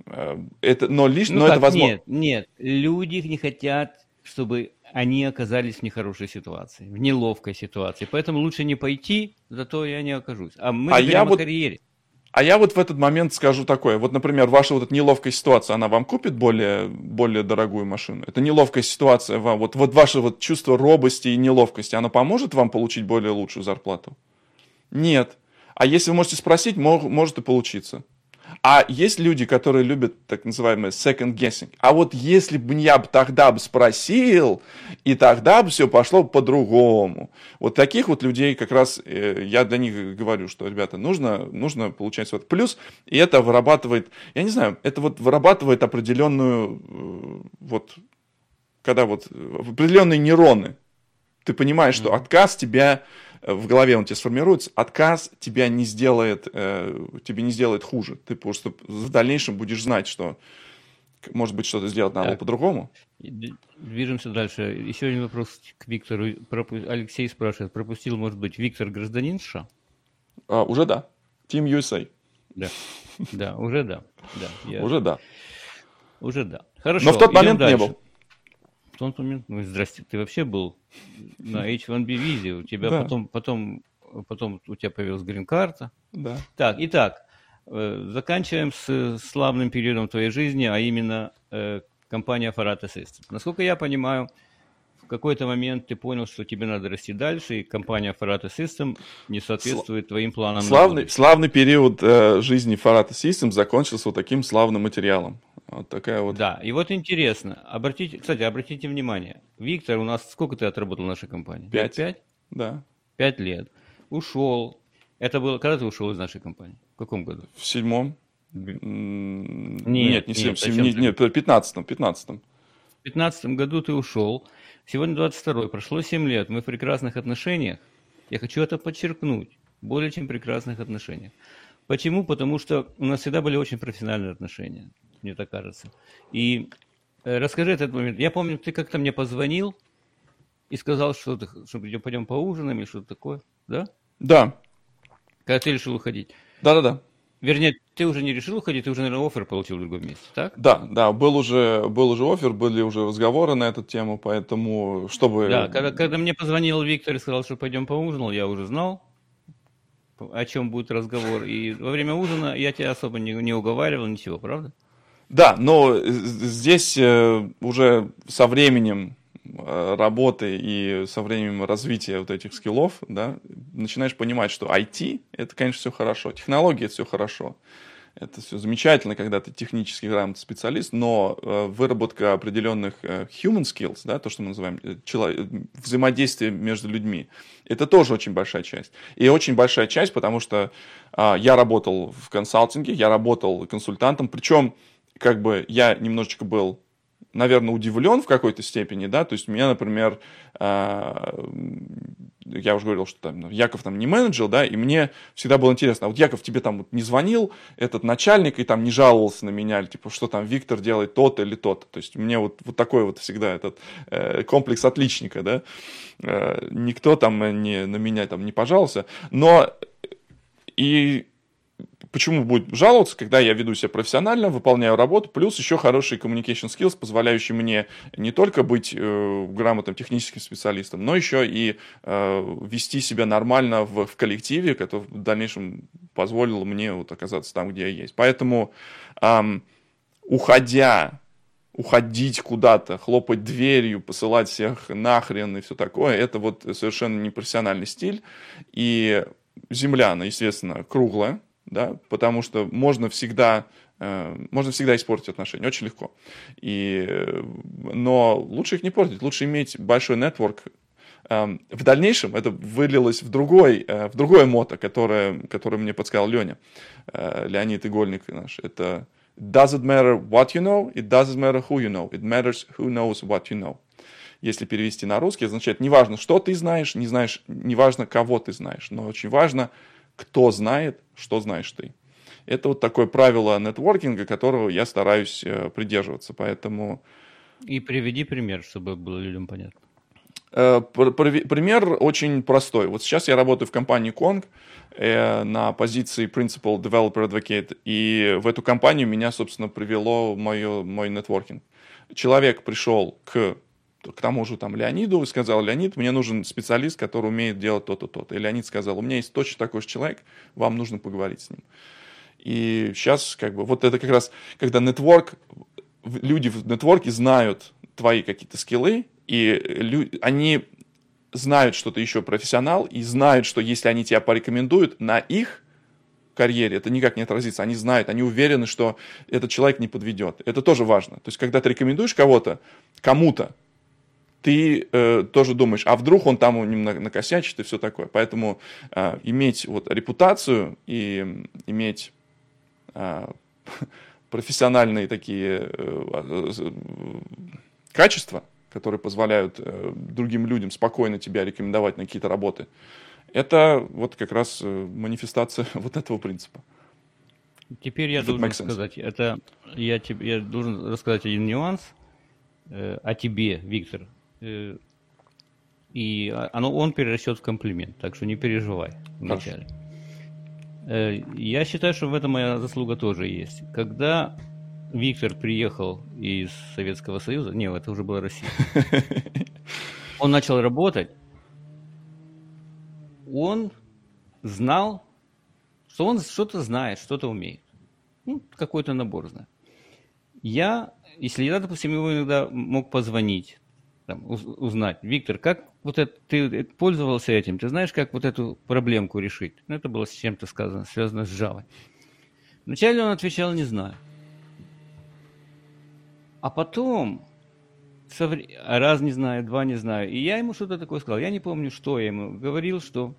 Но это возможно. Нет, люди не хотят, чтобы они оказались в нехорошей ситуации, в неловкой ситуации. Поэтому лучше не пойти, зато я не окажусь. А мы говорим о карьере. А я вот в этот момент скажу такое. Вот, например, ваша вот эта неловкая ситуация, она вам купит более дорогую машину? Это неловкая ситуация вам, вот ваше вот чувство робости и неловкости, оно поможет вам получить более лучшую зарплату? Нет. А если вы можете спросить, может и получиться. А есть люди, которые любят так называемое second guessing. А вот если бы я тогда бы спросил, и тогда бы все пошло по-другому. Вот таких вот людей как раз я для них говорю, что, ребята, нужно получать свой плюс, и это вырабатывает, я не знаю, это вот вырабатывает определенную, вот, когда вот определенные нейроны. Ты понимаешь, что отказ тебя в голове он тебе сформируется, отказ тебя тебе не сделает хуже. Ты просто в дальнейшем будешь знать, что, может быть, что-то сделать надо по-другому. Движемся дальше. Еще один вопрос к Виктору. Алексей спрашивает, пропустил, может быть, Виктор гражданин США? Уже да. Team USA. Да, уже да. Уже да. Уже да. Хорошо. Но в тот момент не был. В тот момент, здрасте, ты вообще был на H1B визе, у тебя потом у тебя появилась грин-карта. Да. Так, итак, заканчиваем с славным периодом твоей жизни, а именно компания Farata Systems. Насколько я понимаю, в какой-то момент ты понял, что тебе надо расти дальше, и компания Farata Systems не соответствует твоим планам. Славный период жизни Farata Systems закончился вот таким славным материалом. Вот такая вот. Да, и вот интересно, обратите внимание, Виктор, у нас сколько ты отработал в нашей компании? 5. Да. 5 лет. Ушел. Это было, когда ты ушел из нашей компании? В каком году? В 7-м. Нет, не 7-м, нет, в 15-м. В 15-м году ты ушел. Сегодня 22-й, прошло 7 лет, мы в прекрасных отношениях. Я хочу это подчеркнуть. Более чем прекрасных отношениях. Почему? Потому что у нас всегда были очень профессиональные отношения, мне так кажется. И расскажи этот момент. Я помню, ты как-то мне позвонил и сказал, что пойдем поужинаем или что-то такое, да? Да. Когда ты решил уходить. Да. Вернее, ты уже не решил уходить, ты уже, наверное, оффер получил в другом месте, так? Да, был уже оффер, были уже разговоры на эту тему, поэтому, чтобы... Да, когда мне позвонил Виктор и сказал, что пойдем поужинал, я уже знал, о чем будет разговор. И во время ужина я тебя особо не уговаривал, ничего, правда? Да, но здесь уже со временем работы и со временем развития вот этих скиллов, да, начинаешь понимать, что IT — это, конечно, все хорошо, технологии — это все хорошо. Это все замечательно, когда ты технически грамотный специалист, но выработка определенных human skills, да, то, что мы называем взаимодействие между людьми, это тоже очень большая часть. И очень большая часть, потому что я работал в консалтинге, я работал консультантом, причем как бы я немножечко был, наверное, удивлен в какой-то степени, да, то есть у меня, например, я уже говорил, что там Яков там не менеджер, да, и мне всегда было интересно, а вот Яков тебе там вот не звонил, этот начальник, и там не жаловался на меня, или типа, что там Виктор делает то-то или то-то, то есть у меня вот такой вот всегда этот комплекс отличника, да, никто там на меня там не пожаловался, но и почему будет жаловаться, когда я веду себя профессионально, выполняю работу, плюс еще хорошие communication skills, позволяющие мне не только быть грамотным техническим специалистом, но еще и вести себя нормально в коллективе, который в дальнейшем позволило мне вот оказаться там, где я есть. Поэтому уходить куда-то, хлопать дверью, посылать всех нахрен и все такое, это вот совершенно непрофессиональный стиль. И земля, она, естественно, круглая, да, потому что можно всегда испортить отношения, очень легко. Но лучше их не портить, лучше иметь большой нетворк В дальнейшем это вылилось в другое мото, которое мне подсказал Леня, Леонид Игольник наш. Это "It doesn't matter what you know, it doesn't matter who you know, it matters who knows what you know". Если перевести на русский, означает, не важно, что ты знаешь, не важно, кого ты знаешь, но очень важно, кто знает, что знаешь ты. Это вот такое правило нетворкинга, которого я стараюсь придерживаться, поэтому... И приведи пример, чтобы было людям понятно. Пример очень простой. Вот сейчас я работаю в компании Kong на позиции Principal Developer Advocate, и в эту компанию меня, собственно, привело мой нетворкинг. Человек пришел к тому же там Леониду и сказал: Леонид, мне нужен специалист, который умеет делать то-то, то-то. И Леонид сказал: у меня есть точно такой же человек, вам нужно поговорить с ним. И сейчас как бы вот это как раз, когда люди в нетворке знают твои какие-то скиллы, и они знают, что ты еще профессионал, и знают, что если они тебя порекомендуют, на их карьере это никак не отразится. Они знают, они уверены, что этот человек не подведет. Это тоже важно. То есть, когда ты рекомендуешь кому-то, ты тоже думаешь, а вдруг он там немного накосячит и все такое. Поэтому иметь вот репутацию и иметь профессиональные такие качества, которые позволяют другим людям спокойно тебя рекомендовать на какие-то работы, это вот как раз манифестация вот этого принципа. Теперь я должен сказать, я должен рассказать один нюанс о тебе, Виктор. И он перерастет в комплимент, так что не переживай вначале. Я считаю, что в этом моя заслуга тоже есть. Когда Виктор приехал из Советского Союза, это уже была Россия, он начал работать, он знал, что он что-то знает, что-то умеет. Какой-то набор знает. Если я, допустим, его иногда мог позвонить, узнать: Виктор, как вот это, ты пользовался этим, ты знаешь, как вот эту проблемку решить? Это было с чем-то связано с Java. Вначале он отвечал: не знаю. А потом, раз не знаю, два не знаю, и я ему что-то такое сказал. Я не помню, что я ему говорил, что...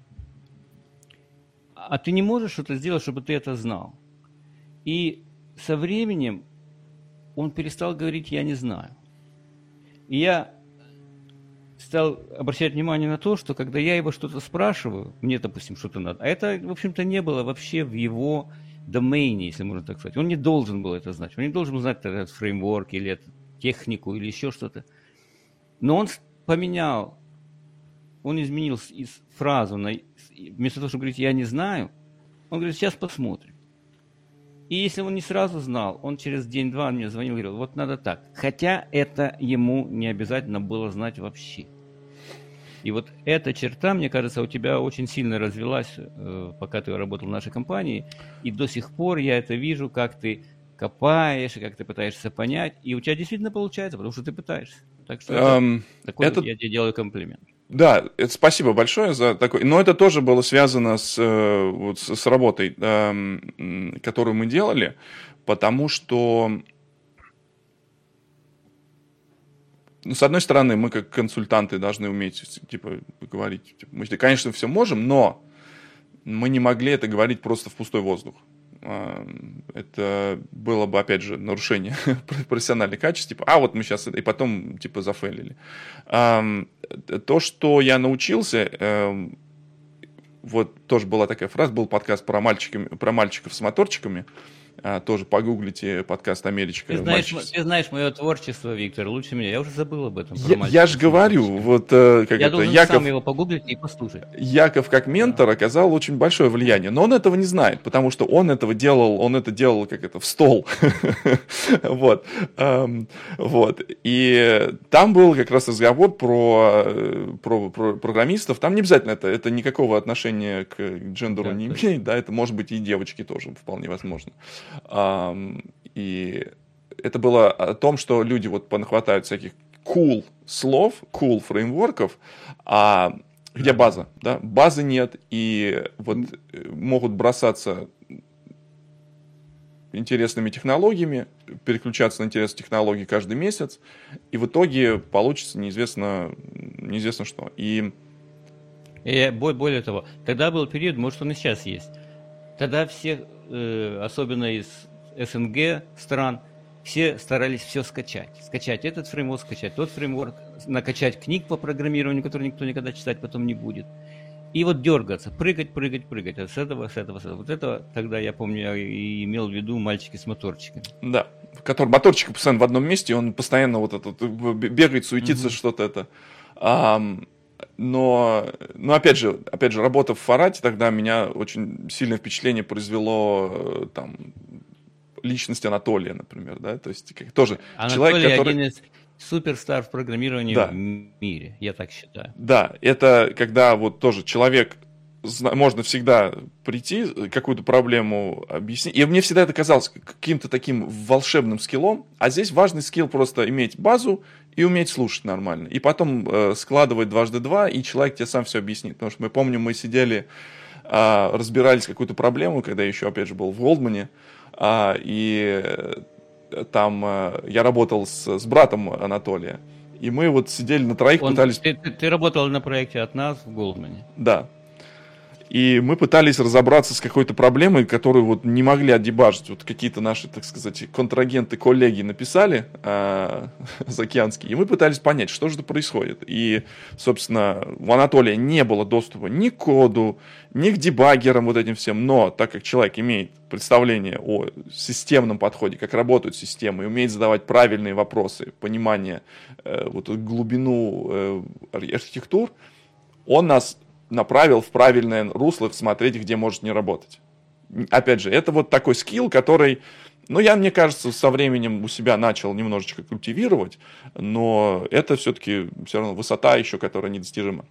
А ты не можешь что-то сделать, чтобы ты это знал? И со временем он перестал говорить: я не знаю. И я стал обращать внимание на то, что когда я его что-то спрашиваю, мне, допустим, что-то надо, а это, в общем-то, не было вообще в его домене, если можно так сказать. Он не должен был это знать. Он не должен был знать этот фреймворк или эту технику или еще что-то. Но он поменял, он изменил фразу, вместо того, чтобы говорить «я не знаю», он говорит: сейчас посмотрим. И если он не сразу знал, он через день-два мне звонил и говорил: вот надо так. Хотя это ему не обязательно было знать вообще. И вот эта черта, мне кажется, у тебя очень сильно развилась, пока ты работал в нашей компании. И до сих пор я это вижу, как ты копаешь, и как ты пытаешься понять. И у тебя действительно получается, потому что ты пытаешься. Так что я тебе делаю комплимент. Да, спасибо большое за такой. Но это тоже было связано с работой, которую мы делали, потому что, с одной стороны, мы как консультанты должны уметь говорить. Мы, конечно, все можем, но мы не могли это говорить просто в пустой воздух. Это было бы, опять же, нарушение профессиональных качеств. вот мы сейчас... И потом, зафейлили. То, что я научился... Вот тоже была такая фраза, был подкаст про мальчиков с моторчиками. Тоже погуглите подкаст «Америчка». Ты знаешь мое творчество, Виктор, лучше меня. Я уже забыл об этом. Я же говорю, я должен сам его погуглить и послушать. Яков как ментор оказал очень большое влияние, но он этого не знает, потому что он это делал в стол. Вот. И там был как раз разговор про программистов. Там не обязательно это никакого отношения к джендеру не имеет, да, это может быть и девочки тоже, вполне возможно. И это было о том, что люди понахватают всяких cool слов, cool фреймворков, а где база? Да? Базы нет, и могут бросаться интересными технологиями, переключаться на интересные технологии каждый месяц, и в итоге получится неизвестно что. И более того, тогда был период, может, он и сейчас есть. Тогда все, особенно из СНГ стран, все старались все скачать. Скачать этот фреймворк, скачать тот фреймворк, накачать книг по программированию, которые никто никогда читать потом не будет. И вот дергаться, прыгать. А с этого. Вот это тогда, я помню, я и имел в виду мальчики с моторчиками. Да, который моторчик постоянно в одном месте, он постоянно вот этот бегает, суетится, что-то это. Но опять же, работа в Фарате тогда меня очень сильное впечатление произвело там личность Анатолия, например, да, то есть тоже Анатолий человек, который... один из суперстар в программировании в мире, я так считаю. Да, это когда вот тоже человек, можно всегда прийти, какую-то проблему объяснить. И мне всегда это казалось каким-то таким волшебным скиллом, а здесь важный скилл просто иметь базу и уметь слушать нормально. И потом складывать 2 × 2, и человек тебе сам все объяснит. Потому что мы помним, мы сидели, разбирались какую-то проблему, когда я еще, опять же, был в Голдмане, и там я работал с братом Анатолия. И мы вот сидели на троих, пытались... Ты работал на проекте от нас в Голдмане? Да. И мы пытались разобраться с какой-то проблемой, которую вот не могли отдебажить. Вот какие-то наши, так сказать, контрагенты, коллеги написали заокеанские, и мы пытались понять, что же это происходит. И, собственно, у Анатолия не было доступа ни к коду, ни к дебаггерам вот этим всем. Но так как человек имеет представление о системном подходе, как работают системы, и умеет задавать правильные вопросы, понимание, вот глубину архитектур, он нас направил в правильное русло, смотреть, где может не работать. Опять же, это вот такой скилл, который, мне кажется, со временем у себя начал немножечко культивировать, но это все-таки все равно высота еще, которая недостижима.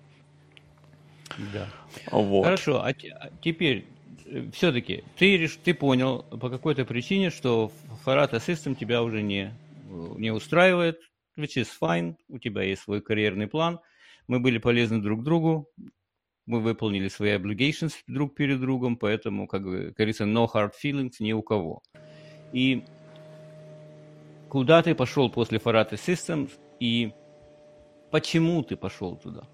Да. Вот. Хорошо, а теперь все-таки ты понял по какой-то причине, что Farata System тебя уже не устраивает, which is fine, у тебя есть свой карьерный план, мы были полезны друг другу, мы выполнили свои obligations друг перед другом, поэтому, как говорится, no hard feelings ни у кого. И куда ты пошел после Farata Systems и почему ты пошел туда?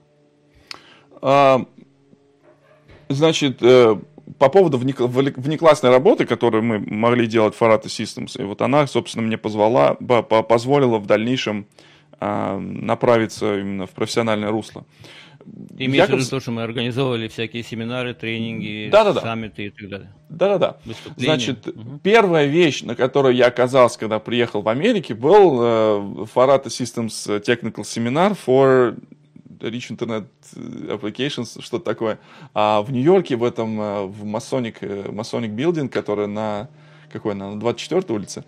Значит, по поводу внеклассной работы, которую мы могли делать в Farata Systems, и вот она, собственно, мне позволила в дальнейшем направиться именно в профессиональное русло. Ты имеешь в виду то, что мы организовывали всякие семинары, тренинги, саммиты и так далее? Да. Значит, первая вещь, на которой я оказался, когда приехал в Америке, был Farata Systems Technical Seminar for Rich Internet Applications, что-то такое. А в Нью-Йорке, в Masonic Building, который на 24-й улице,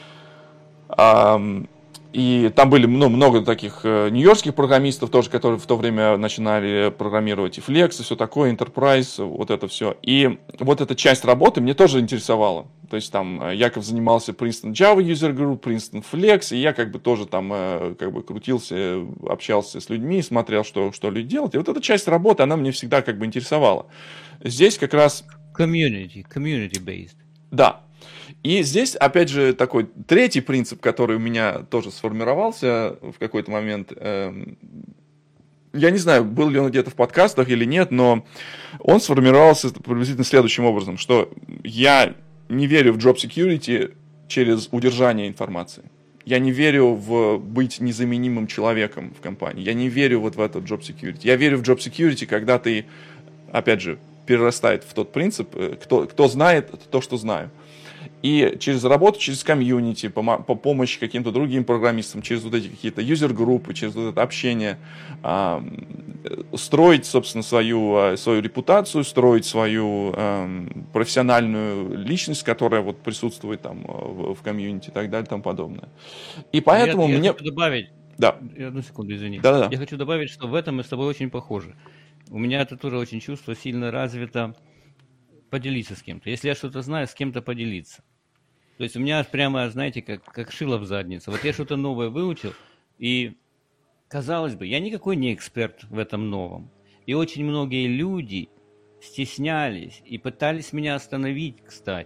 и там были много таких нью-йоркских программистов тоже, которые в то время начинали программировать и Flex, и все такое, Enterprise, вот это все. И вот эта часть работы мне тоже интересовала. То есть там Яков занимался Princeton Java User Group, Princeton Flex, и я тоже там крутился, общался с людьми, смотрел, что люди делают. И вот эта часть работы, она мне всегда интересовала. Здесь как раз... Community-based. Да. И здесь, опять же, такой третий принцип, который у меня тоже сформировался в какой-то момент. Я не знаю, был ли он где-то в подкастах или нет, но он сформировался приблизительно следующим образом, что я не верю в job security через удержание информации. Я не верю в быть незаменимым человеком в компании. Я не верю вот в этот job security. Я верю в job security, когда ты, опять же, перерастает в тот принцип, кто знает то, что знаю. И через работу, через комьюнити, по помощи каким-то другим программистам, через вот эти какие-то юзер-группы, через вот это общение, строить, собственно, свою репутацию, строить свою профессиональную личность, которая вот присутствует там в комьюнити и так далее и тому подобное. И поэтому я хочу добавить... Да. Одну секунду, извини. Да. Я хочу добавить, что в этом мы с тобой очень похожи. У меня это тоже очень чувство сильно развито поделиться с кем-то. Если я что-то знаю, с кем-то поделиться. То есть у меня прямо, знаете, как шило в заднице. Вот я что-то новое выучил, и, казалось бы, я никакой не эксперт в этом новом. И очень многие люди стеснялись и пытались меня остановить, кстати.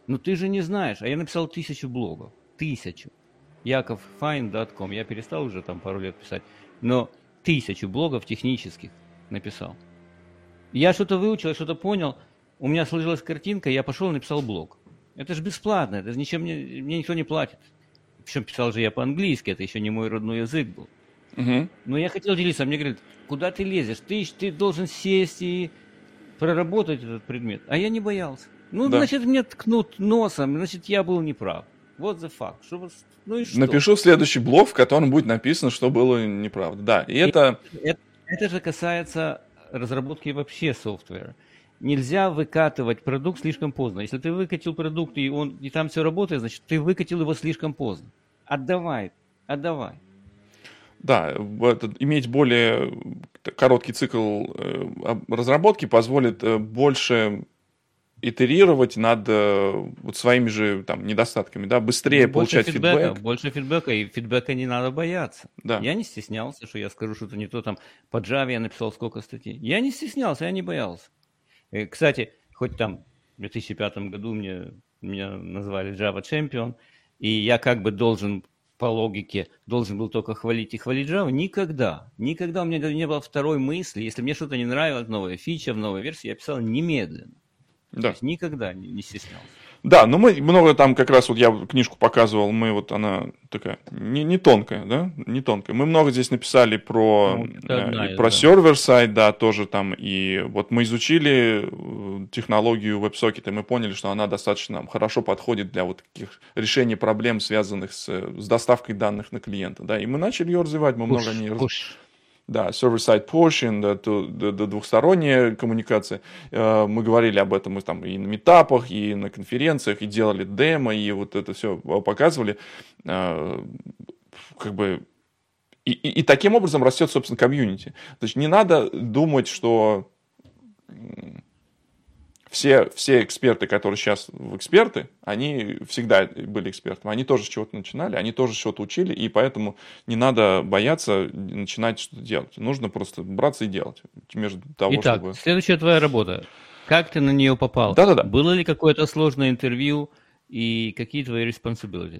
Ну ты же не знаешь, а я написал 1000 блогов, 1000. yakovfine.com, я перестал уже там пару лет писать, но 1000 блогов технических написал. Я что-то выучил, я что-то понял, у меня сложилась картинка, я пошел и написал блог. Это же бесплатно, это же ничем мне никто не платит. Причем писал же я по-английски, это еще не мой родной язык был. Мгм. Но я хотел делиться, мне говорят, куда ты лезешь? Ты должен сесть и проработать этот предмет. А я не боялся. Ну, Да. значит, мне ткнут носом, значит, я был неправ. Вот the fuck. Ну и что? Напишу следующий блог, в котором будет написано, что было неправда. Да, и это... Это же касается разработки вообще софтвера. Нельзя выкатывать продукт слишком поздно. Если ты выкатил продукт, и там все работает, значит, ты выкатил его слишком поздно. Отдавай. Да, иметь более короткий цикл разработки позволит больше итерировать над вот своими же там недостатками, да, быстрее получать фидбэк. Больше фидбэка, и фидбэка не надо бояться. Да. Я не стеснялся, что я скажу что-то не то, там, по Java я написал сколько статей. Я не стеснялся, я не боялся. Кстати, хоть там в 2005 году меня назвали Java Champion, и я как бы по логике, должен был только хвалить и хвалить Java. Никогда у меня не было второй мысли. Если мне что-то не нравилось, новая фича, в новой версии, я писал немедленно. Да. То есть никогда не стеснялся. Да, но мы много там как раз, вот я книжку показывал, она такая, не тонкая, да, не тонкая. Мы много здесь написали про сервер-сайд, да, тоже там, и вот мы изучили технологию WebSocket, и мы поняли, что она достаточно хорошо подходит для вот таких решений проблем, связанных с доставкой данных на клиента, да, и мы начали ее развивать, мы много о ней Да, server-side portion, да, двухсторонняя коммуникация. Мы говорили об этом там и на митапах, и на конференциях, и делали демо, и вот это все показывали. Как бы и таким образом растет, собственно, комьюнити. То есть не надо думать, что все эксперты, которые сейчас эксперты, они всегда были экспертами. Они тоже с чего-то начинали, они тоже что-то учили, и поэтому не надо бояться начинать что-то делать. Нужно просто браться и делать. Итак, следующая твоя работа. Как ты на нее попал? Да-да-да. Было ли какое-то сложное интервью и какие твои responsibilities?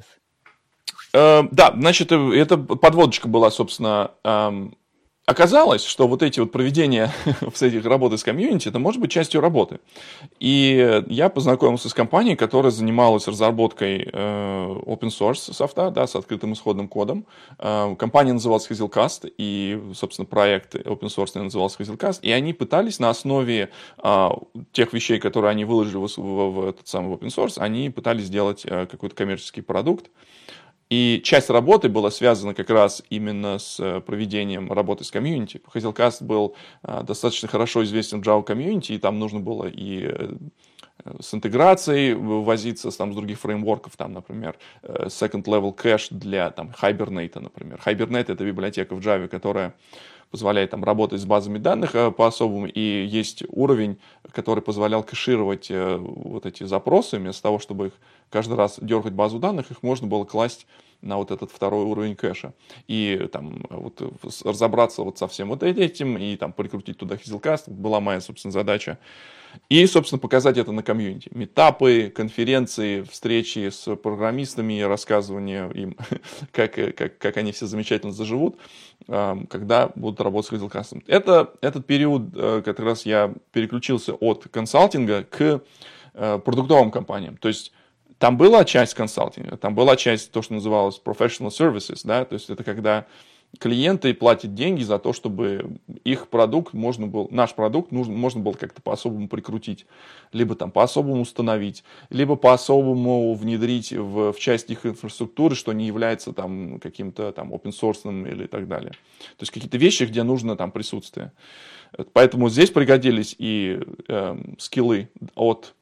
Да, значит, эта подводочка была, собственно... Оказалось, что вот эти вот проведения этих работы с комьюнити, это может быть частью работы. И я познакомился с компанией, которая занималась разработкой open source софта, да, с открытым исходным кодом. Компания называлась Hazelcast, и, собственно, проект open source назывался Hazelcast. И они пытались на основе тех вещей, которые они выложили в этот самый open source, они пытались сделать какой-то коммерческий продукт. И часть работы была связана как раз именно с проведением работы с комьюнити. Hazelcast был достаточно хорошо известен в Java комьюнити, и там нужно было и с интеграцией возиться с других фреймворков, там, например, second level cache для там, Hibernate, например. Hibernate — это библиотека в Java, которая позволяет там работать с базами данных по-особому, и есть уровень, который позволял кэшировать вот эти запросы, вместо того, чтобы их каждый раз дергать базу данных, их можно было класть на вот этот второй уровень кэша. И там вот разобраться вот со всем вот этим, и там прикрутить туда Hazelcast, была моя, собственно, задача. И, собственно, показать это на комьюнити. Митапы, конференции, встречи с программистами, рассказывание им, как они все замечательно заживут, когда будут работать с Hazelcast. Этот период, как раз я переключился от консалтинга к продуктовым компаниям. То есть там была часть консалтинга, там была часть то, что называлось professional services, да, то есть это когда клиенты платят деньги за то, чтобы их продукт наш продукт можно было как-то по-особому прикрутить, либо там по-особому установить, либо по-особому внедрить в часть их инфраструктуры, что не является там каким-то там open source или так далее. То есть какие-то вещи, где нужно там присутствие. Поэтому здесь пригодились и скиллы от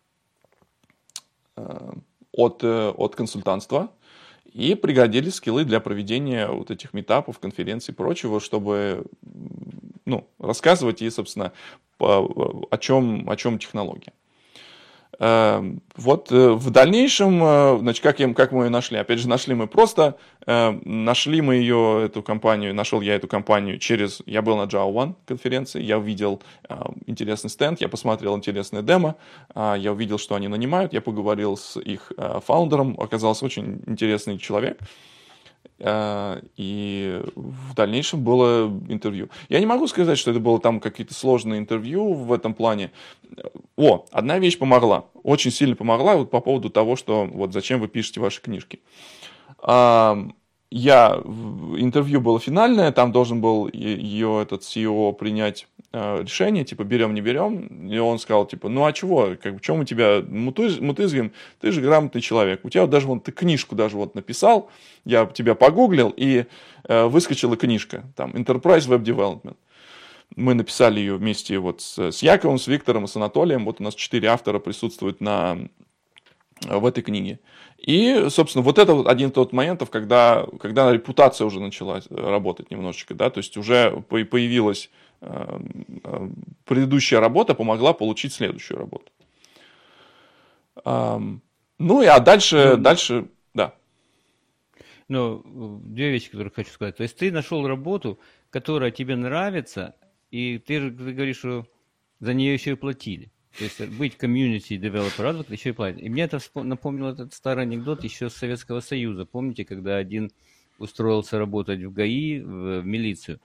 консультантства, и пригодились скиллы для проведения вот этих митапов, конференций и прочего, чтобы рассказывать и, собственно, о чем технология. Вот в дальнейшем, значит, как мы ее нашли? Опять же, нашли мы просто, нашли мы ее, эту компанию, нашел я эту компанию я был на Java One конференции, я увидел интересный стенд, я посмотрел интересное демо, я увидел, что они нанимают, я поговорил с их фаундером, оказался очень интересный человек. И в дальнейшем было интервью. Я не могу сказать, что это было там какие-то сложные интервью в этом плане. Одна вещь помогла, очень сильно помогла вот по поводу того, что вот зачем вы пишете ваши книжки. Интервью было финальное, там должен был ее этот CEO принять решение, типа, берем, не берем. И он сказал, типа, ну а чего, чем мы тебя мутызгим, ты же грамотный человек. У тебя вот даже ты книжку даже вот написал, я тебя погуглил, и выскочила книжка, там, Enterprise Web Development. Мы написали ее вместе вот с Яковом, с Виктором и с Анатолием. Вот у нас 4 автора присутствуют в этой книге. И, собственно, вот это вот один из тот моментов, когда репутация уже начала работать немножечко, да, то есть уже появилась предыдущая работа, помогла получить следующую работу. Дальше, да. Но две вещи, которые хочу сказать. То есть ты нашел работу, которая тебе нравится, и ты говоришь, что за нее еще и платили. То есть быть комьюнити девелопер advocate еще и платит. И мне это напомнило этот старый анекдот еще с Советского Союза. Помните, когда один устроился работать в ГАИ, в милицию,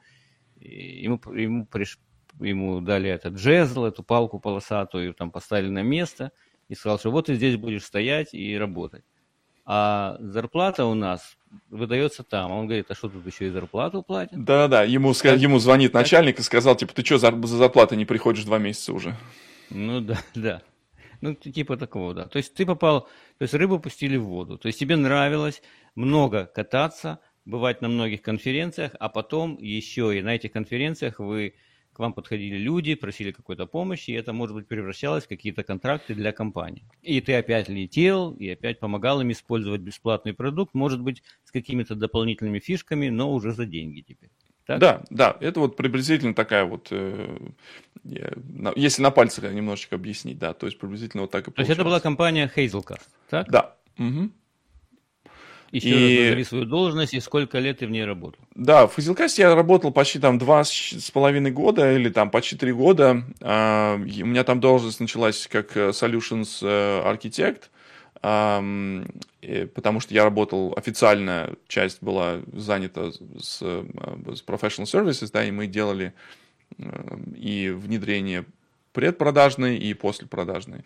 ему дали этот жезл, эту палку полосатую, там поставили на место, и сказал, что вот ты здесь будешь стоять и работать. А зарплата у нас выдается там. Он говорит, а что тут еще и зарплату платят? Да-да, ему звонит начальник и сказал, типа, ты что за зарплатой не приходишь 2 месяца уже? Ну да. Ну, типа такого, да. То есть ты попал, то есть рыбу пустили в воду. То есть тебе нравилось много кататься, бывать на многих конференциях, а потом еще и на этих конференциях к вам подходили люди, просили какой-то помощи, и это, может быть, превращалось в какие-то контракты для компании. И ты опять летел, и опять помогал им использовать бесплатный продукт, может быть, с какими-то дополнительными фишками, но уже за деньги теперь. Так? Да, это вот приблизительно такая вот, если на пальцах немножечко объяснить, да, то есть приблизительно вот так и получалось. То есть это была компания Hazelcast, так? Да. Угу. Еще раз назови свою должность и сколько лет ты в ней работал. Да, в Hazelcast я работал почти там 2,5 года или там почти 3 года. У меня там должность началась как Solutions Architect, потому что я работал, официальная часть была занята с Professional Services, да, и мы делали и внедрение предпродажное, и послепродажное.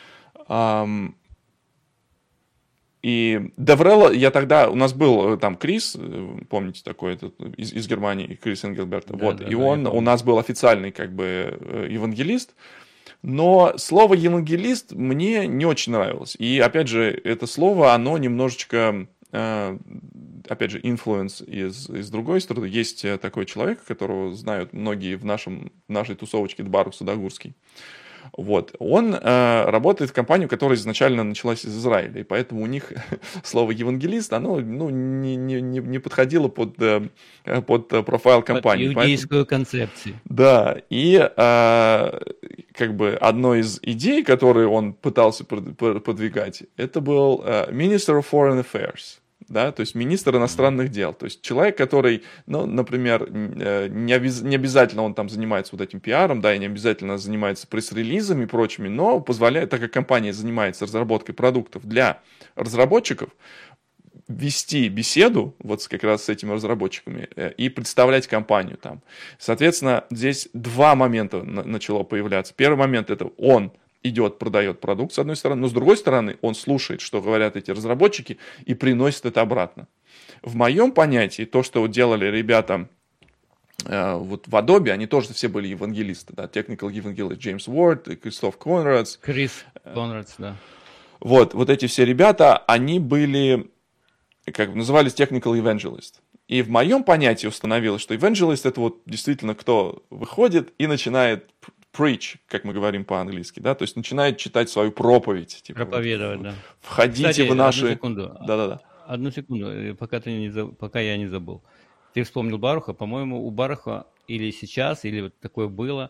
И DevRel у нас был там Крис, помните, такой из Германии, Крис Энгельберта, и он у нас был официальный как бы евангелист, но слово евангелист мне не очень нравилось. И опять же, это слово, оно немножечко, опять же, influence из другой стороны. Есть такой человек, которого знают многие в нашей тусовочке, Барух Судогурский. Вот. Он работает в компании, которая изначально началась из Израиля, и поэтому у них слово «евангелист», оно не подходило под профайл компании. Под иудейскую концепцию. Да, и как бы одной из идей, которые он пытался продвигать, это был Minister of Foreign Affairs. Да, то есть министр иностранных дел, то есть человек, который, например, не обязательно он там занимается вот этим пиаром, да, и не обязательно занимается пресс-релизами и прочими, но позволяет, так как компания занимается разработкой продуктов для разработчиков, вести беседу вот как раз с этими разработчиками и представлять компанию там. Соответственно, здесь 2 момента начало появляться. Первый момент — это он идет, продает продукт, с одной стороны, но с другой стороны, он слушает, что говорят эти разработчики, и приносит это обратно. В моем понятии, то, что делали ребята вот в Adobe, они тоже все были евангелисты, да, Technical Evangelist Джеймс Уорд, Кристоф Конрадс. Крис Конрадс, да. Вот эти все ребята, они были, как бы назывались Technical Evangelist. И в моем понятии установилось, что Evangelist — это вот действительно кто выходит и начинает preach, как мы говорим по-английски, да, то есть начинает читать свою проповедь. Типа, проповедовать, да. Входите, кстати, в наши... Одну секунду. Да. Одну секунду, пока я не забыл. Ты вспомнил Баруха, по-моему, у Баруха или сейчас, или вот такое было,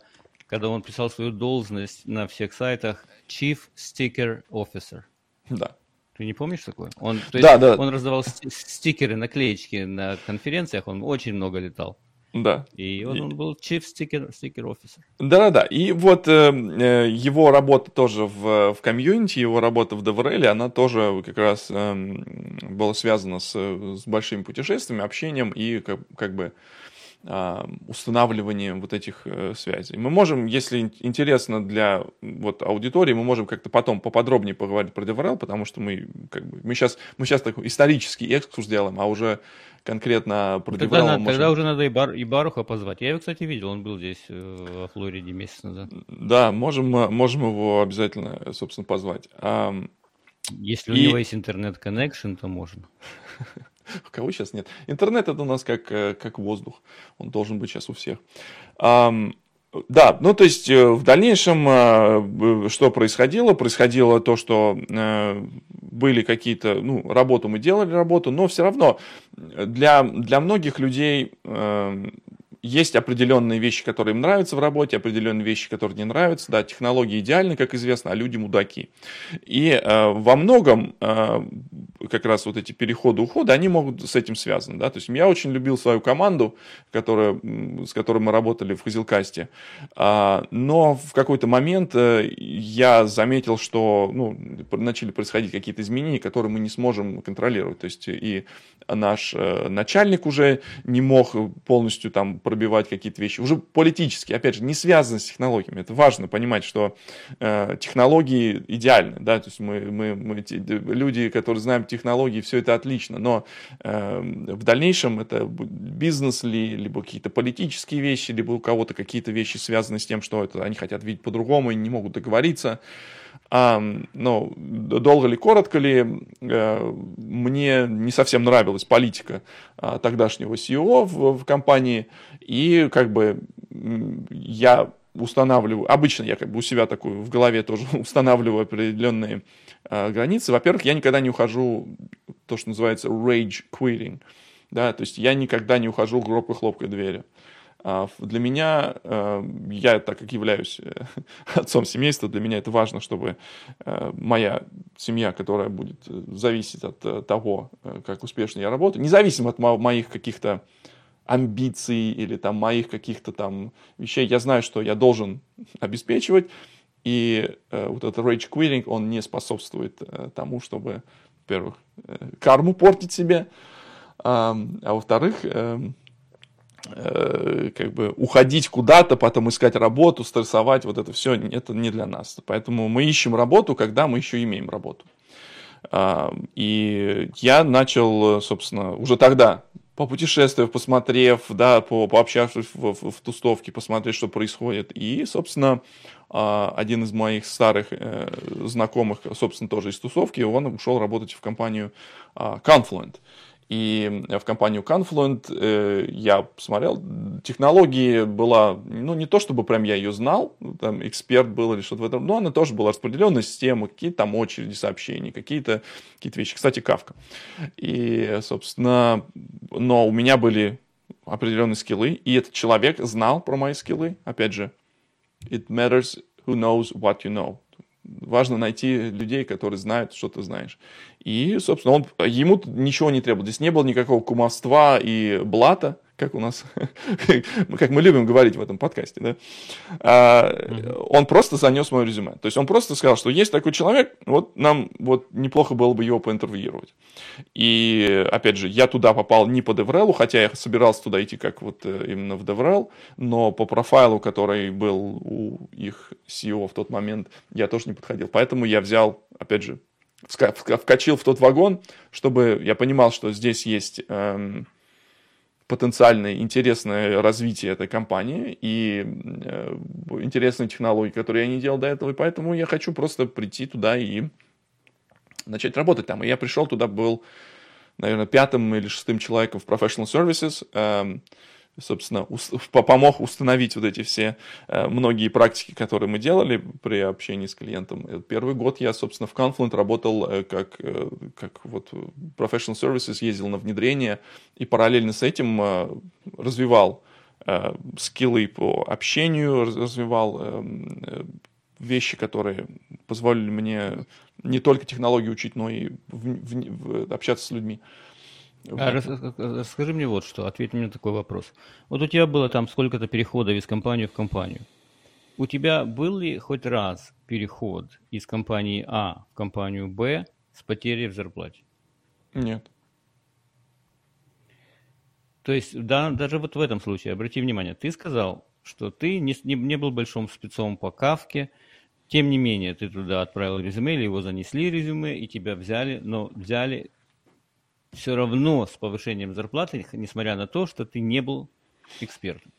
когда он писал свою должность на всех сайтах Chief Sticker Officer. Да. Ты не помнишь такое? Он, то Да, есть, да. он раздавал стикеры, наклеечки на конференциях, он очень много летал. Да. И он был Chief Sticker Officer. Да-да-да. И вот его работа тоже в комьюнити, его работа в DevRel, она тоже как раз была связана с большими путешествиями, общением и как бы устанавливанием вот этих связей. Мы можем, если интересно для вот аудитории, мы можем как-то потом поподробнее поговорить про DevRel, потому что мы сейчас такой исторический экскурс делаем, а уже конкретно про DevRel Тогда уже надо и Баруха позвать. Я его, кстати, видел, он был здесь, во Флориде, месяц назад. Да, можем его обязательно, собственно, позвать. Если у него есть интернет-коннекшн, то можно. У кого сейчас нет? Интернет — это у нас как воздух. Он должен быть сейчас у всех. Да, ну то есть в дальнейшем что происходило? Происходило то, что были какие-то, работу мы делали, но все равно для многих людей есть определенные вещи, которые им нравятся в работе, определенные вещи, которые не нравятся. Да, технологии идеальны, как известно, а люди мудаки. И во многом как раз вот эти переходы-уходы, они могут с этим связаны. Да? То есть я очень любил свою команду, с которой мы работали в Hazelcast, но в какой-то момент я заметил, что начали происходить какие-то изменения, которые мы не сможем контролировать. То есть и наш начальник уже не мог полностью там пробивать какие-то вещи. Уже политически, опять же, не связано с технологиями. Это важно понимать, что технологии идеальны. Да? То есть мы люди, которые знаем технологии, все это отлично. Но в дальнейшем это бизнес либо какие-то политические вещи, либо у кого-то какие-то вещи связаны с тем, что это они хотят видеть по-другому и не могут договориться. Но долго ли, коротко ли, мне не совсем нравилась политика тогдашнего CEO в компании, и как бы я устанавливаю, обычно я как бы у себя такую в голове тоже устанавливаю определенные границы. Во-первых, я никогда не ухожу, то, что называется rage quitting, да, то есть я никогда не ухожу громко хлопкая дверью. Для меня, я так как являюсь отцом семейства, для меня это важно, чтобы моя семья, которая будет зависеть от того, как успешно я работаю, независимо от моих каких-то амбиций или там моих каких-то там вещей, я знаю, что я должен обеспечивать, и вот этот rage quitting, он не способствует тому, чтобы, во-первых, карму портить себе, а во-вторых, как бы уходить куда-то, потом искать работу, стрессовать, вот это все, это не для нас. Поэтому мы ищем работу, когда мы еще имеем работу. И я начал, собственно, уже тогда, попутешествовав, посмотрев, да, пообщавшись в тусовке, посмотреть, что происходит. И, собственно, один из моих старых знакомых, собственно, тоже из тусовки, он ушел работать в компанию Confluent. И в компанию Confluent я посмотрел, технология была, не то чтобы прям я ее знал, там эксперт был или что-то в этом, но она тоже была распределенная система, какие-то там очереди сообщений, какие-то вещи. Кстати, Kafka. И, собственно, но у меня были определенные скиллы, и этот человек знал про мои скиллы. Опять же, it matters who knows what you know. Важно найти людей, которые знают, что ты знаешь. И, собственно, ему ничего не требовал. Здесь не было никакого кумовства и блата, как у нас, как мы любим говорить в этом подкасте. Да? Он просто занес мое резюме. То есть он просто сказал, что есть такой человек, вот нам вот неплохо было бы его поинтервьюировать. И, опять же, я туда попал не по DevRel, хотя я собирался туда идти как вот именно в DevRel, но по профайлу, который был у их CEO в тот момент, я тоже не подходил. Поэтому я взял, опять же, вкачил в тот вагон, чтобы я понимал, что здесь есть потенциальное интересное развитие этой компании и интересные технологии, которые я не делал до этого, и поэтому я хочу просто прийти туда и начать работать там. И я пришел туда, был, наверное, 5-м или 6-м человеком в Professional Services, собственно, помог установить вот эти все многие практики, которые мы делали при общении с клиентом. Первый год я, собственно, в Confluent работал как вот Professional Services, ездил на внедрение и параллельно с этим развивал скиллы по общению развивал, вещи, которые позволили мне не только технологии учить, но и общаться с людьми. Расскажи мне вот что, ответь мне на такой вопрос. Вот у тебя было там сколько-то переходов из компании в компанию. У тебя был ли хоть раз переход из компании А в компанию Б с потерей в зарплате? Нет. То есть даже вот в этом случае, обрати внимание, ты сказал, что ты не был большим спецом по Кафке, тем не менее ты туда отправил резюме, или его занесли резюме, и тебя взяли, но взяли все равно с повышением зарплаты, несмотря на то, что ты не был экспертом.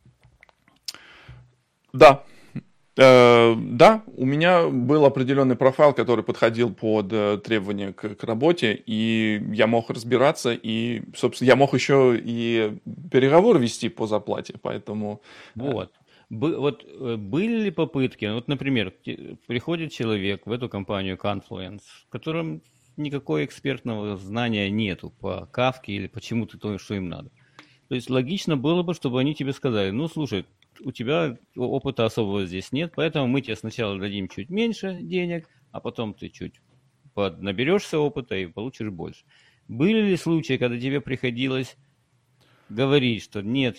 Да. Да, у меня был определенный профайл, который подходил под требования к работе, и я мог разбираться, и, собственно, я мог еще и переговоры вести по зарплате, поэтому... Вот. Были ли попытки, вот, например, приходит человек в эту компанию Confluence, в котором никакой экспертного знания нету по Кафке или почему-то то, что им надо. То есть логично было бы, чтобы они тебе сказали, ну, слушай, у тебя опыта особого здесь нет, поэтому мы тебе сначала дадим чуть меньше денег, а потом ты чуть наберешься опыта и получишь больше. Были ли случаи, когда тебе приходилось говорить, что нет,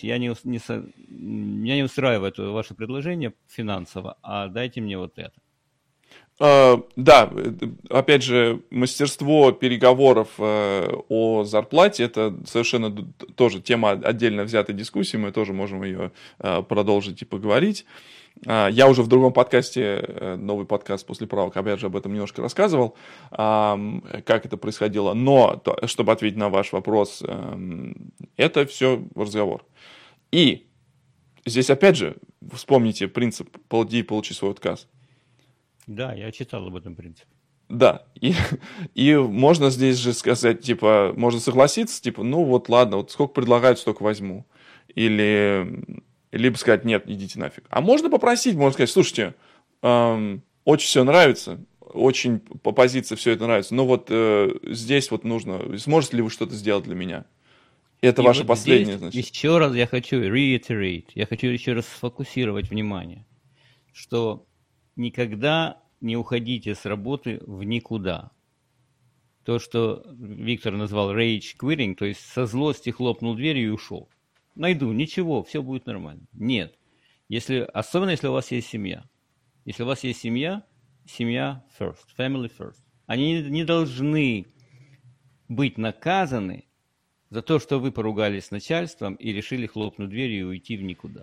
меня не устраивает ваше предложение финансово, а дайте мне вот это? Да, опять же, мастерство переговоров о зарплате — это совершенно тоже тема отдельно взятой дискуссии, мы тоже можем ее продолжить и поговорить. Я уже в другом подкасте, новый подкаст «После правок», опять же, об этом немножко рассказывал, как это происходило. Но, чтобы ответить на ваш вопрос, это все разговор. И здесь, опять же, вспомните принцип «плати и получи свой отказ». Да, я читал об этом принципе. Да, и можно здесь же сказать, типа, можно согласиться, типа, ну вот ладно, вот сколько предлагают, столько возьму. Или либо сказать, нет, идите нафиг. А можно попросить, можно сказать, слушайте, очень все нравится, очень по позиции все это нравится, но вот здесь вот нужно, сможете ли вы что-то сделать для меня? Это ваше вот последнее, здесь значит. Еще раз я хочу я хочу еще раз сфокусировать внимание, что никогда не уходите с работы в никуда. То, что Виктор назвал rage quitting, то есть со злости хлопнул дверью и ушел. Найду, ничего, все будет нормально. Нет. Особенно если у вас есть семья. Если у вас есть семья first, family first. Они не должны быть наказаны за то, что вы поругались с начальством и решили хлопнуть дверью и уйти в никуда.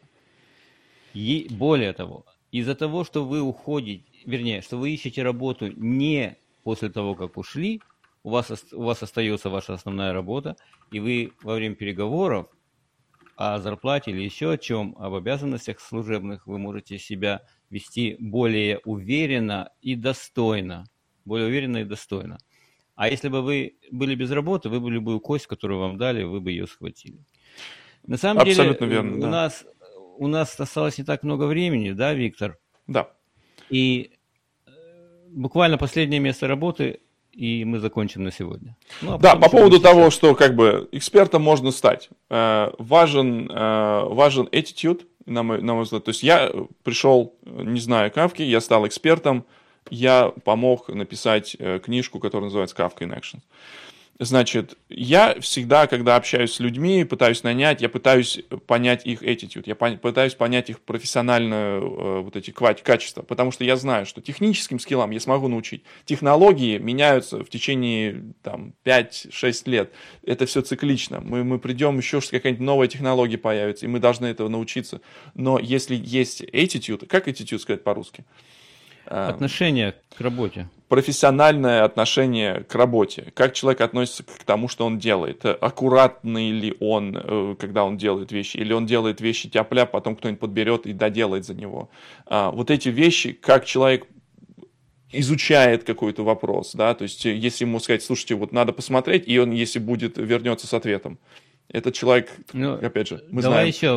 И более того, из-за того, что вы уходите, вернее, что вы ищете работу не после того, как ушли, у вас остается ваша основная работа, и вы во время переговоров о зарплате или еще о чем, об обязанностях служебных, вы можете себя вести более уверенно и достойно. Более уверенно и достойно. А если бы вы были без работы, вы бы любую кость, которую вам дали, вы бы ее схватили. На самом Абсолютно деле, верно, у нас осталось не так много времени, да, Виктор? Да. И буквально последнее место работы, и мы закончим на сегодня. Ну, да, по поводу того, что как бы экспертом можно стать. Важен attitude, на мой взгляд. То есть я пришел, не зная Кафки, я стал экспертом, я помог написать книжку, которая называется Kafka in Action. Значит, я всегда, когда общаюсь с людьми, пытаюсь нанять, я пытаюсь понять их attitude, я пытаюсь понять их профессиональное вот эти качества, потому что я знаю, что техническим скиллам я смогу научить. Технологии меняются в течение там, 5-6 лет. Это все циклично. Мы придем, еще какая-нибудь новая технология появится, и мы должны этого научиться. Но если есть attitude, как attitude сказать по-русски? Отношение к работе. Профессиональное отношение к работе. Как человек относится к тому, что он делает. Аккуратный ли он, когда он делает вещи. Или он делает вещи тяп-ляп, потом кто-нибудь подберет и доделает за него. Вот эти вещи, как человек изучает какой-то вопрос. Да? То есть, если ему сказать, слушайте, вот надо посмотреть, и он, если будет, вернется с ответом. Этот человек, опять же, мы давай знаем, еще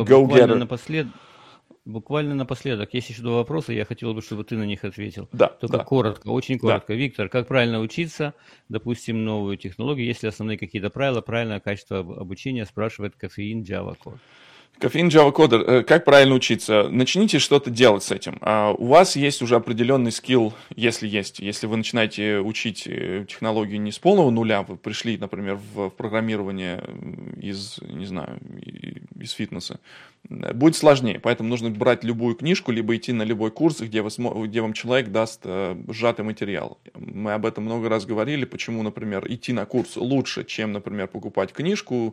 буквально напоследок, есть еще два вопроса, я хотел бы, чтобы ты на них ответил. Да, только коротко, очень коротко. Да. Виктор, как правильно учиться, допустим, новую технологию, есть ли основные какие-то правила, правильное качество обучения, спрашивает Кофеин Java Core. Кофеин Java Coder. Как правильно учиться? Начните что-то делать с этим. У вас есть уже определенный скилл, если есть. Если вы начинаете учить технологию не с полного нуля, вы пришли, например, в программирование из, не знаю, из фитнеса, будет сложнее. Поэтому нужно брать любую книжку, либо идти на любой курс, где вам человек даст сжатый материал. Мы об этом много раз говорили, почему, например, идти на курс лучше, чем, например, покупать книжку.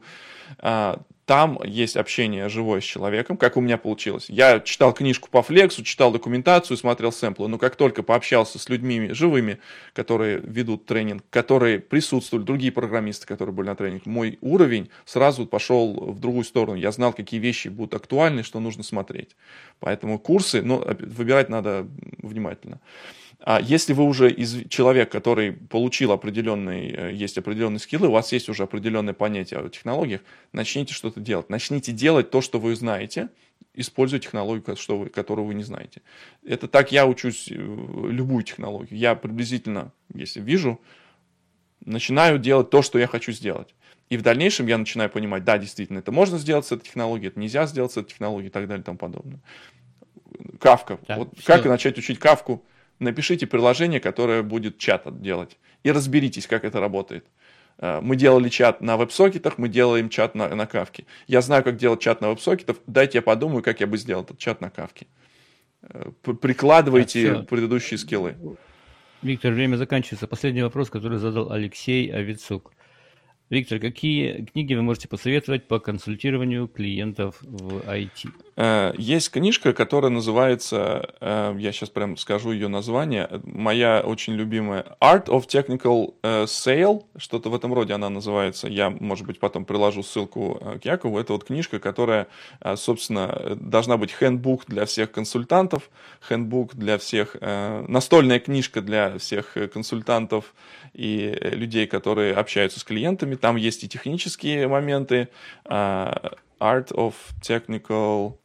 Там есть общение живое с человеком, как у меня получилось. Я читал книжку по флексу, читал документацию, смотрел сэмплы, но как только пообщался с людьми живыми, которые ведут тренинг, которые присутствовали, другие программисты, которые были на тренинге, мой уровень сразу пошел в другую сторону. Я знал, какие вещи будут актуальны, что нужно смотреть. Поэтому курсы, выбирать надо внимательно. А если вы уже человек, который получил есть определенные скиллы, у вас есть уже определенное понятие о технологиях, начните что-то делать. Начните делать то, что вы знаете, используя технологию, которую вы не знаете. Это так я учусь любую технологию. Я приблизительно, если вижу, начинаю делать то, что я хочу сделать. И в дальнейшем я начинаю понимать, да, действительно, это можно сделать с этой технологией, это нельзя сделать с этой технологией и так далее и тому подобное. Кафка. Вот как начать учить Кафку? Напишите приложение, которое будет чат делать. И разберитесь, как это работает. Мы делали чат на веб-сокетах, мы делаем чат на Кафке. Я знаю, как делать чат на веб-сокетах. Дайте я подумаю, как я бы сделал этот чат на Кафке. Прикладывайте предыдущие скиллы. Виктор, время заканчивается. Последний вопрос, который задал Алексей Авицук. Виктор, какие книги вы можете посоветовать по консультированию клиентов в IT? Есть книжка, которая называется, я сейчас прям скажу ее название, моя очень любимая Art of Technical Sale, что-то в этом роде она называется. Я, может быть, потом приложу ссылку к Якову. Это вот книжка, которая, собственно, должна быть handbook для всех консультантов, handbook для всех, настольная книжка для всех консультантов и людей, которые общаются с клиентами. Там есть и технические моменты. Art of Technical...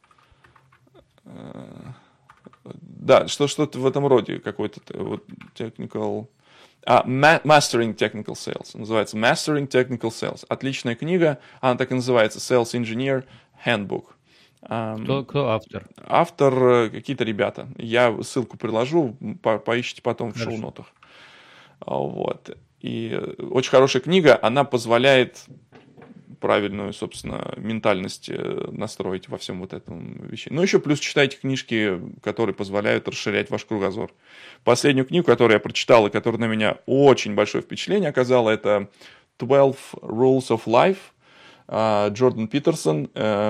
Да, что-то в этом роде. Какой-то вот Technical... Mastering Technical Sales. Называется Mastering Technical Sales. Отличная книга. Она так и называется. Sales Engineer Handbook. Кто автор? Автор какие-то ребята. Я ссылку приложу. Поищите потом в шоу-нотах. Вот. И очень хорошая книга, она позволяет правильную, собственно, ментальность настроить во всем вот этом вещи. Ну, еще плюс читайте книжки, которые позволяют расширять ваш кругозор. Последнюю книгу, которую я прочитал, и которая на меня очень большое впечатление оказала, это 12 Rules of Life, Джордан Питерсон.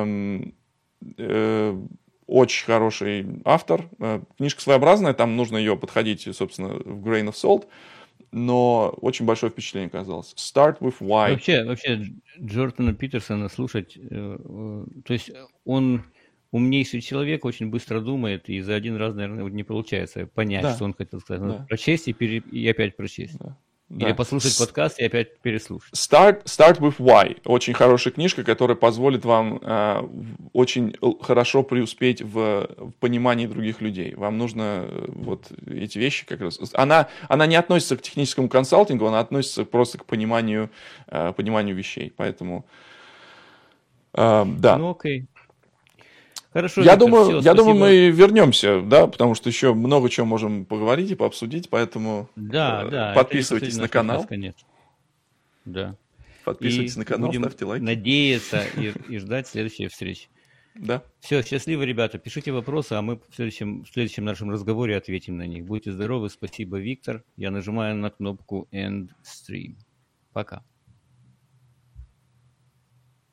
Очень хороший автор. Книжка своеобразная, там нужно ее подходить, собственно, в grain of salt. Но очень большое впечатление оказалось. Start with why. Вообще Джордана Питерсона слушать, то есть он умнейший человек, очень быстро думает, и за один раз, наверное, не получается понять, что он хотел сказать. Надо прочесть и опять прочесть. Или послушать подкаст и опять переслушать. Start with why. Очень хорошая книжка, которая позволит вам очень хорошо преуспеть в понимании других людей. Вам нужно вот эти вещи как раз... Она не относится к техническому консалтингу, она относится просто к пониманию вещей. Поэтому, да. Ну, окей. Хорошо, я думаю, мы вернемся, да, потому что еще много чего можем поговорить и пообсудить, поэтому подписывайтесь на канал. Да. Подписывайтесь на канал, ставьте лайки. Надеяться и ждать следующей встречи. Да. Все, счастливо, ребята. Пишите вопросы, а мы в следующем нашем разговоре ответим на них. Будьте здоровы, спасибо, Виктор. Я нажимаю на кнопку End Stream. Пока.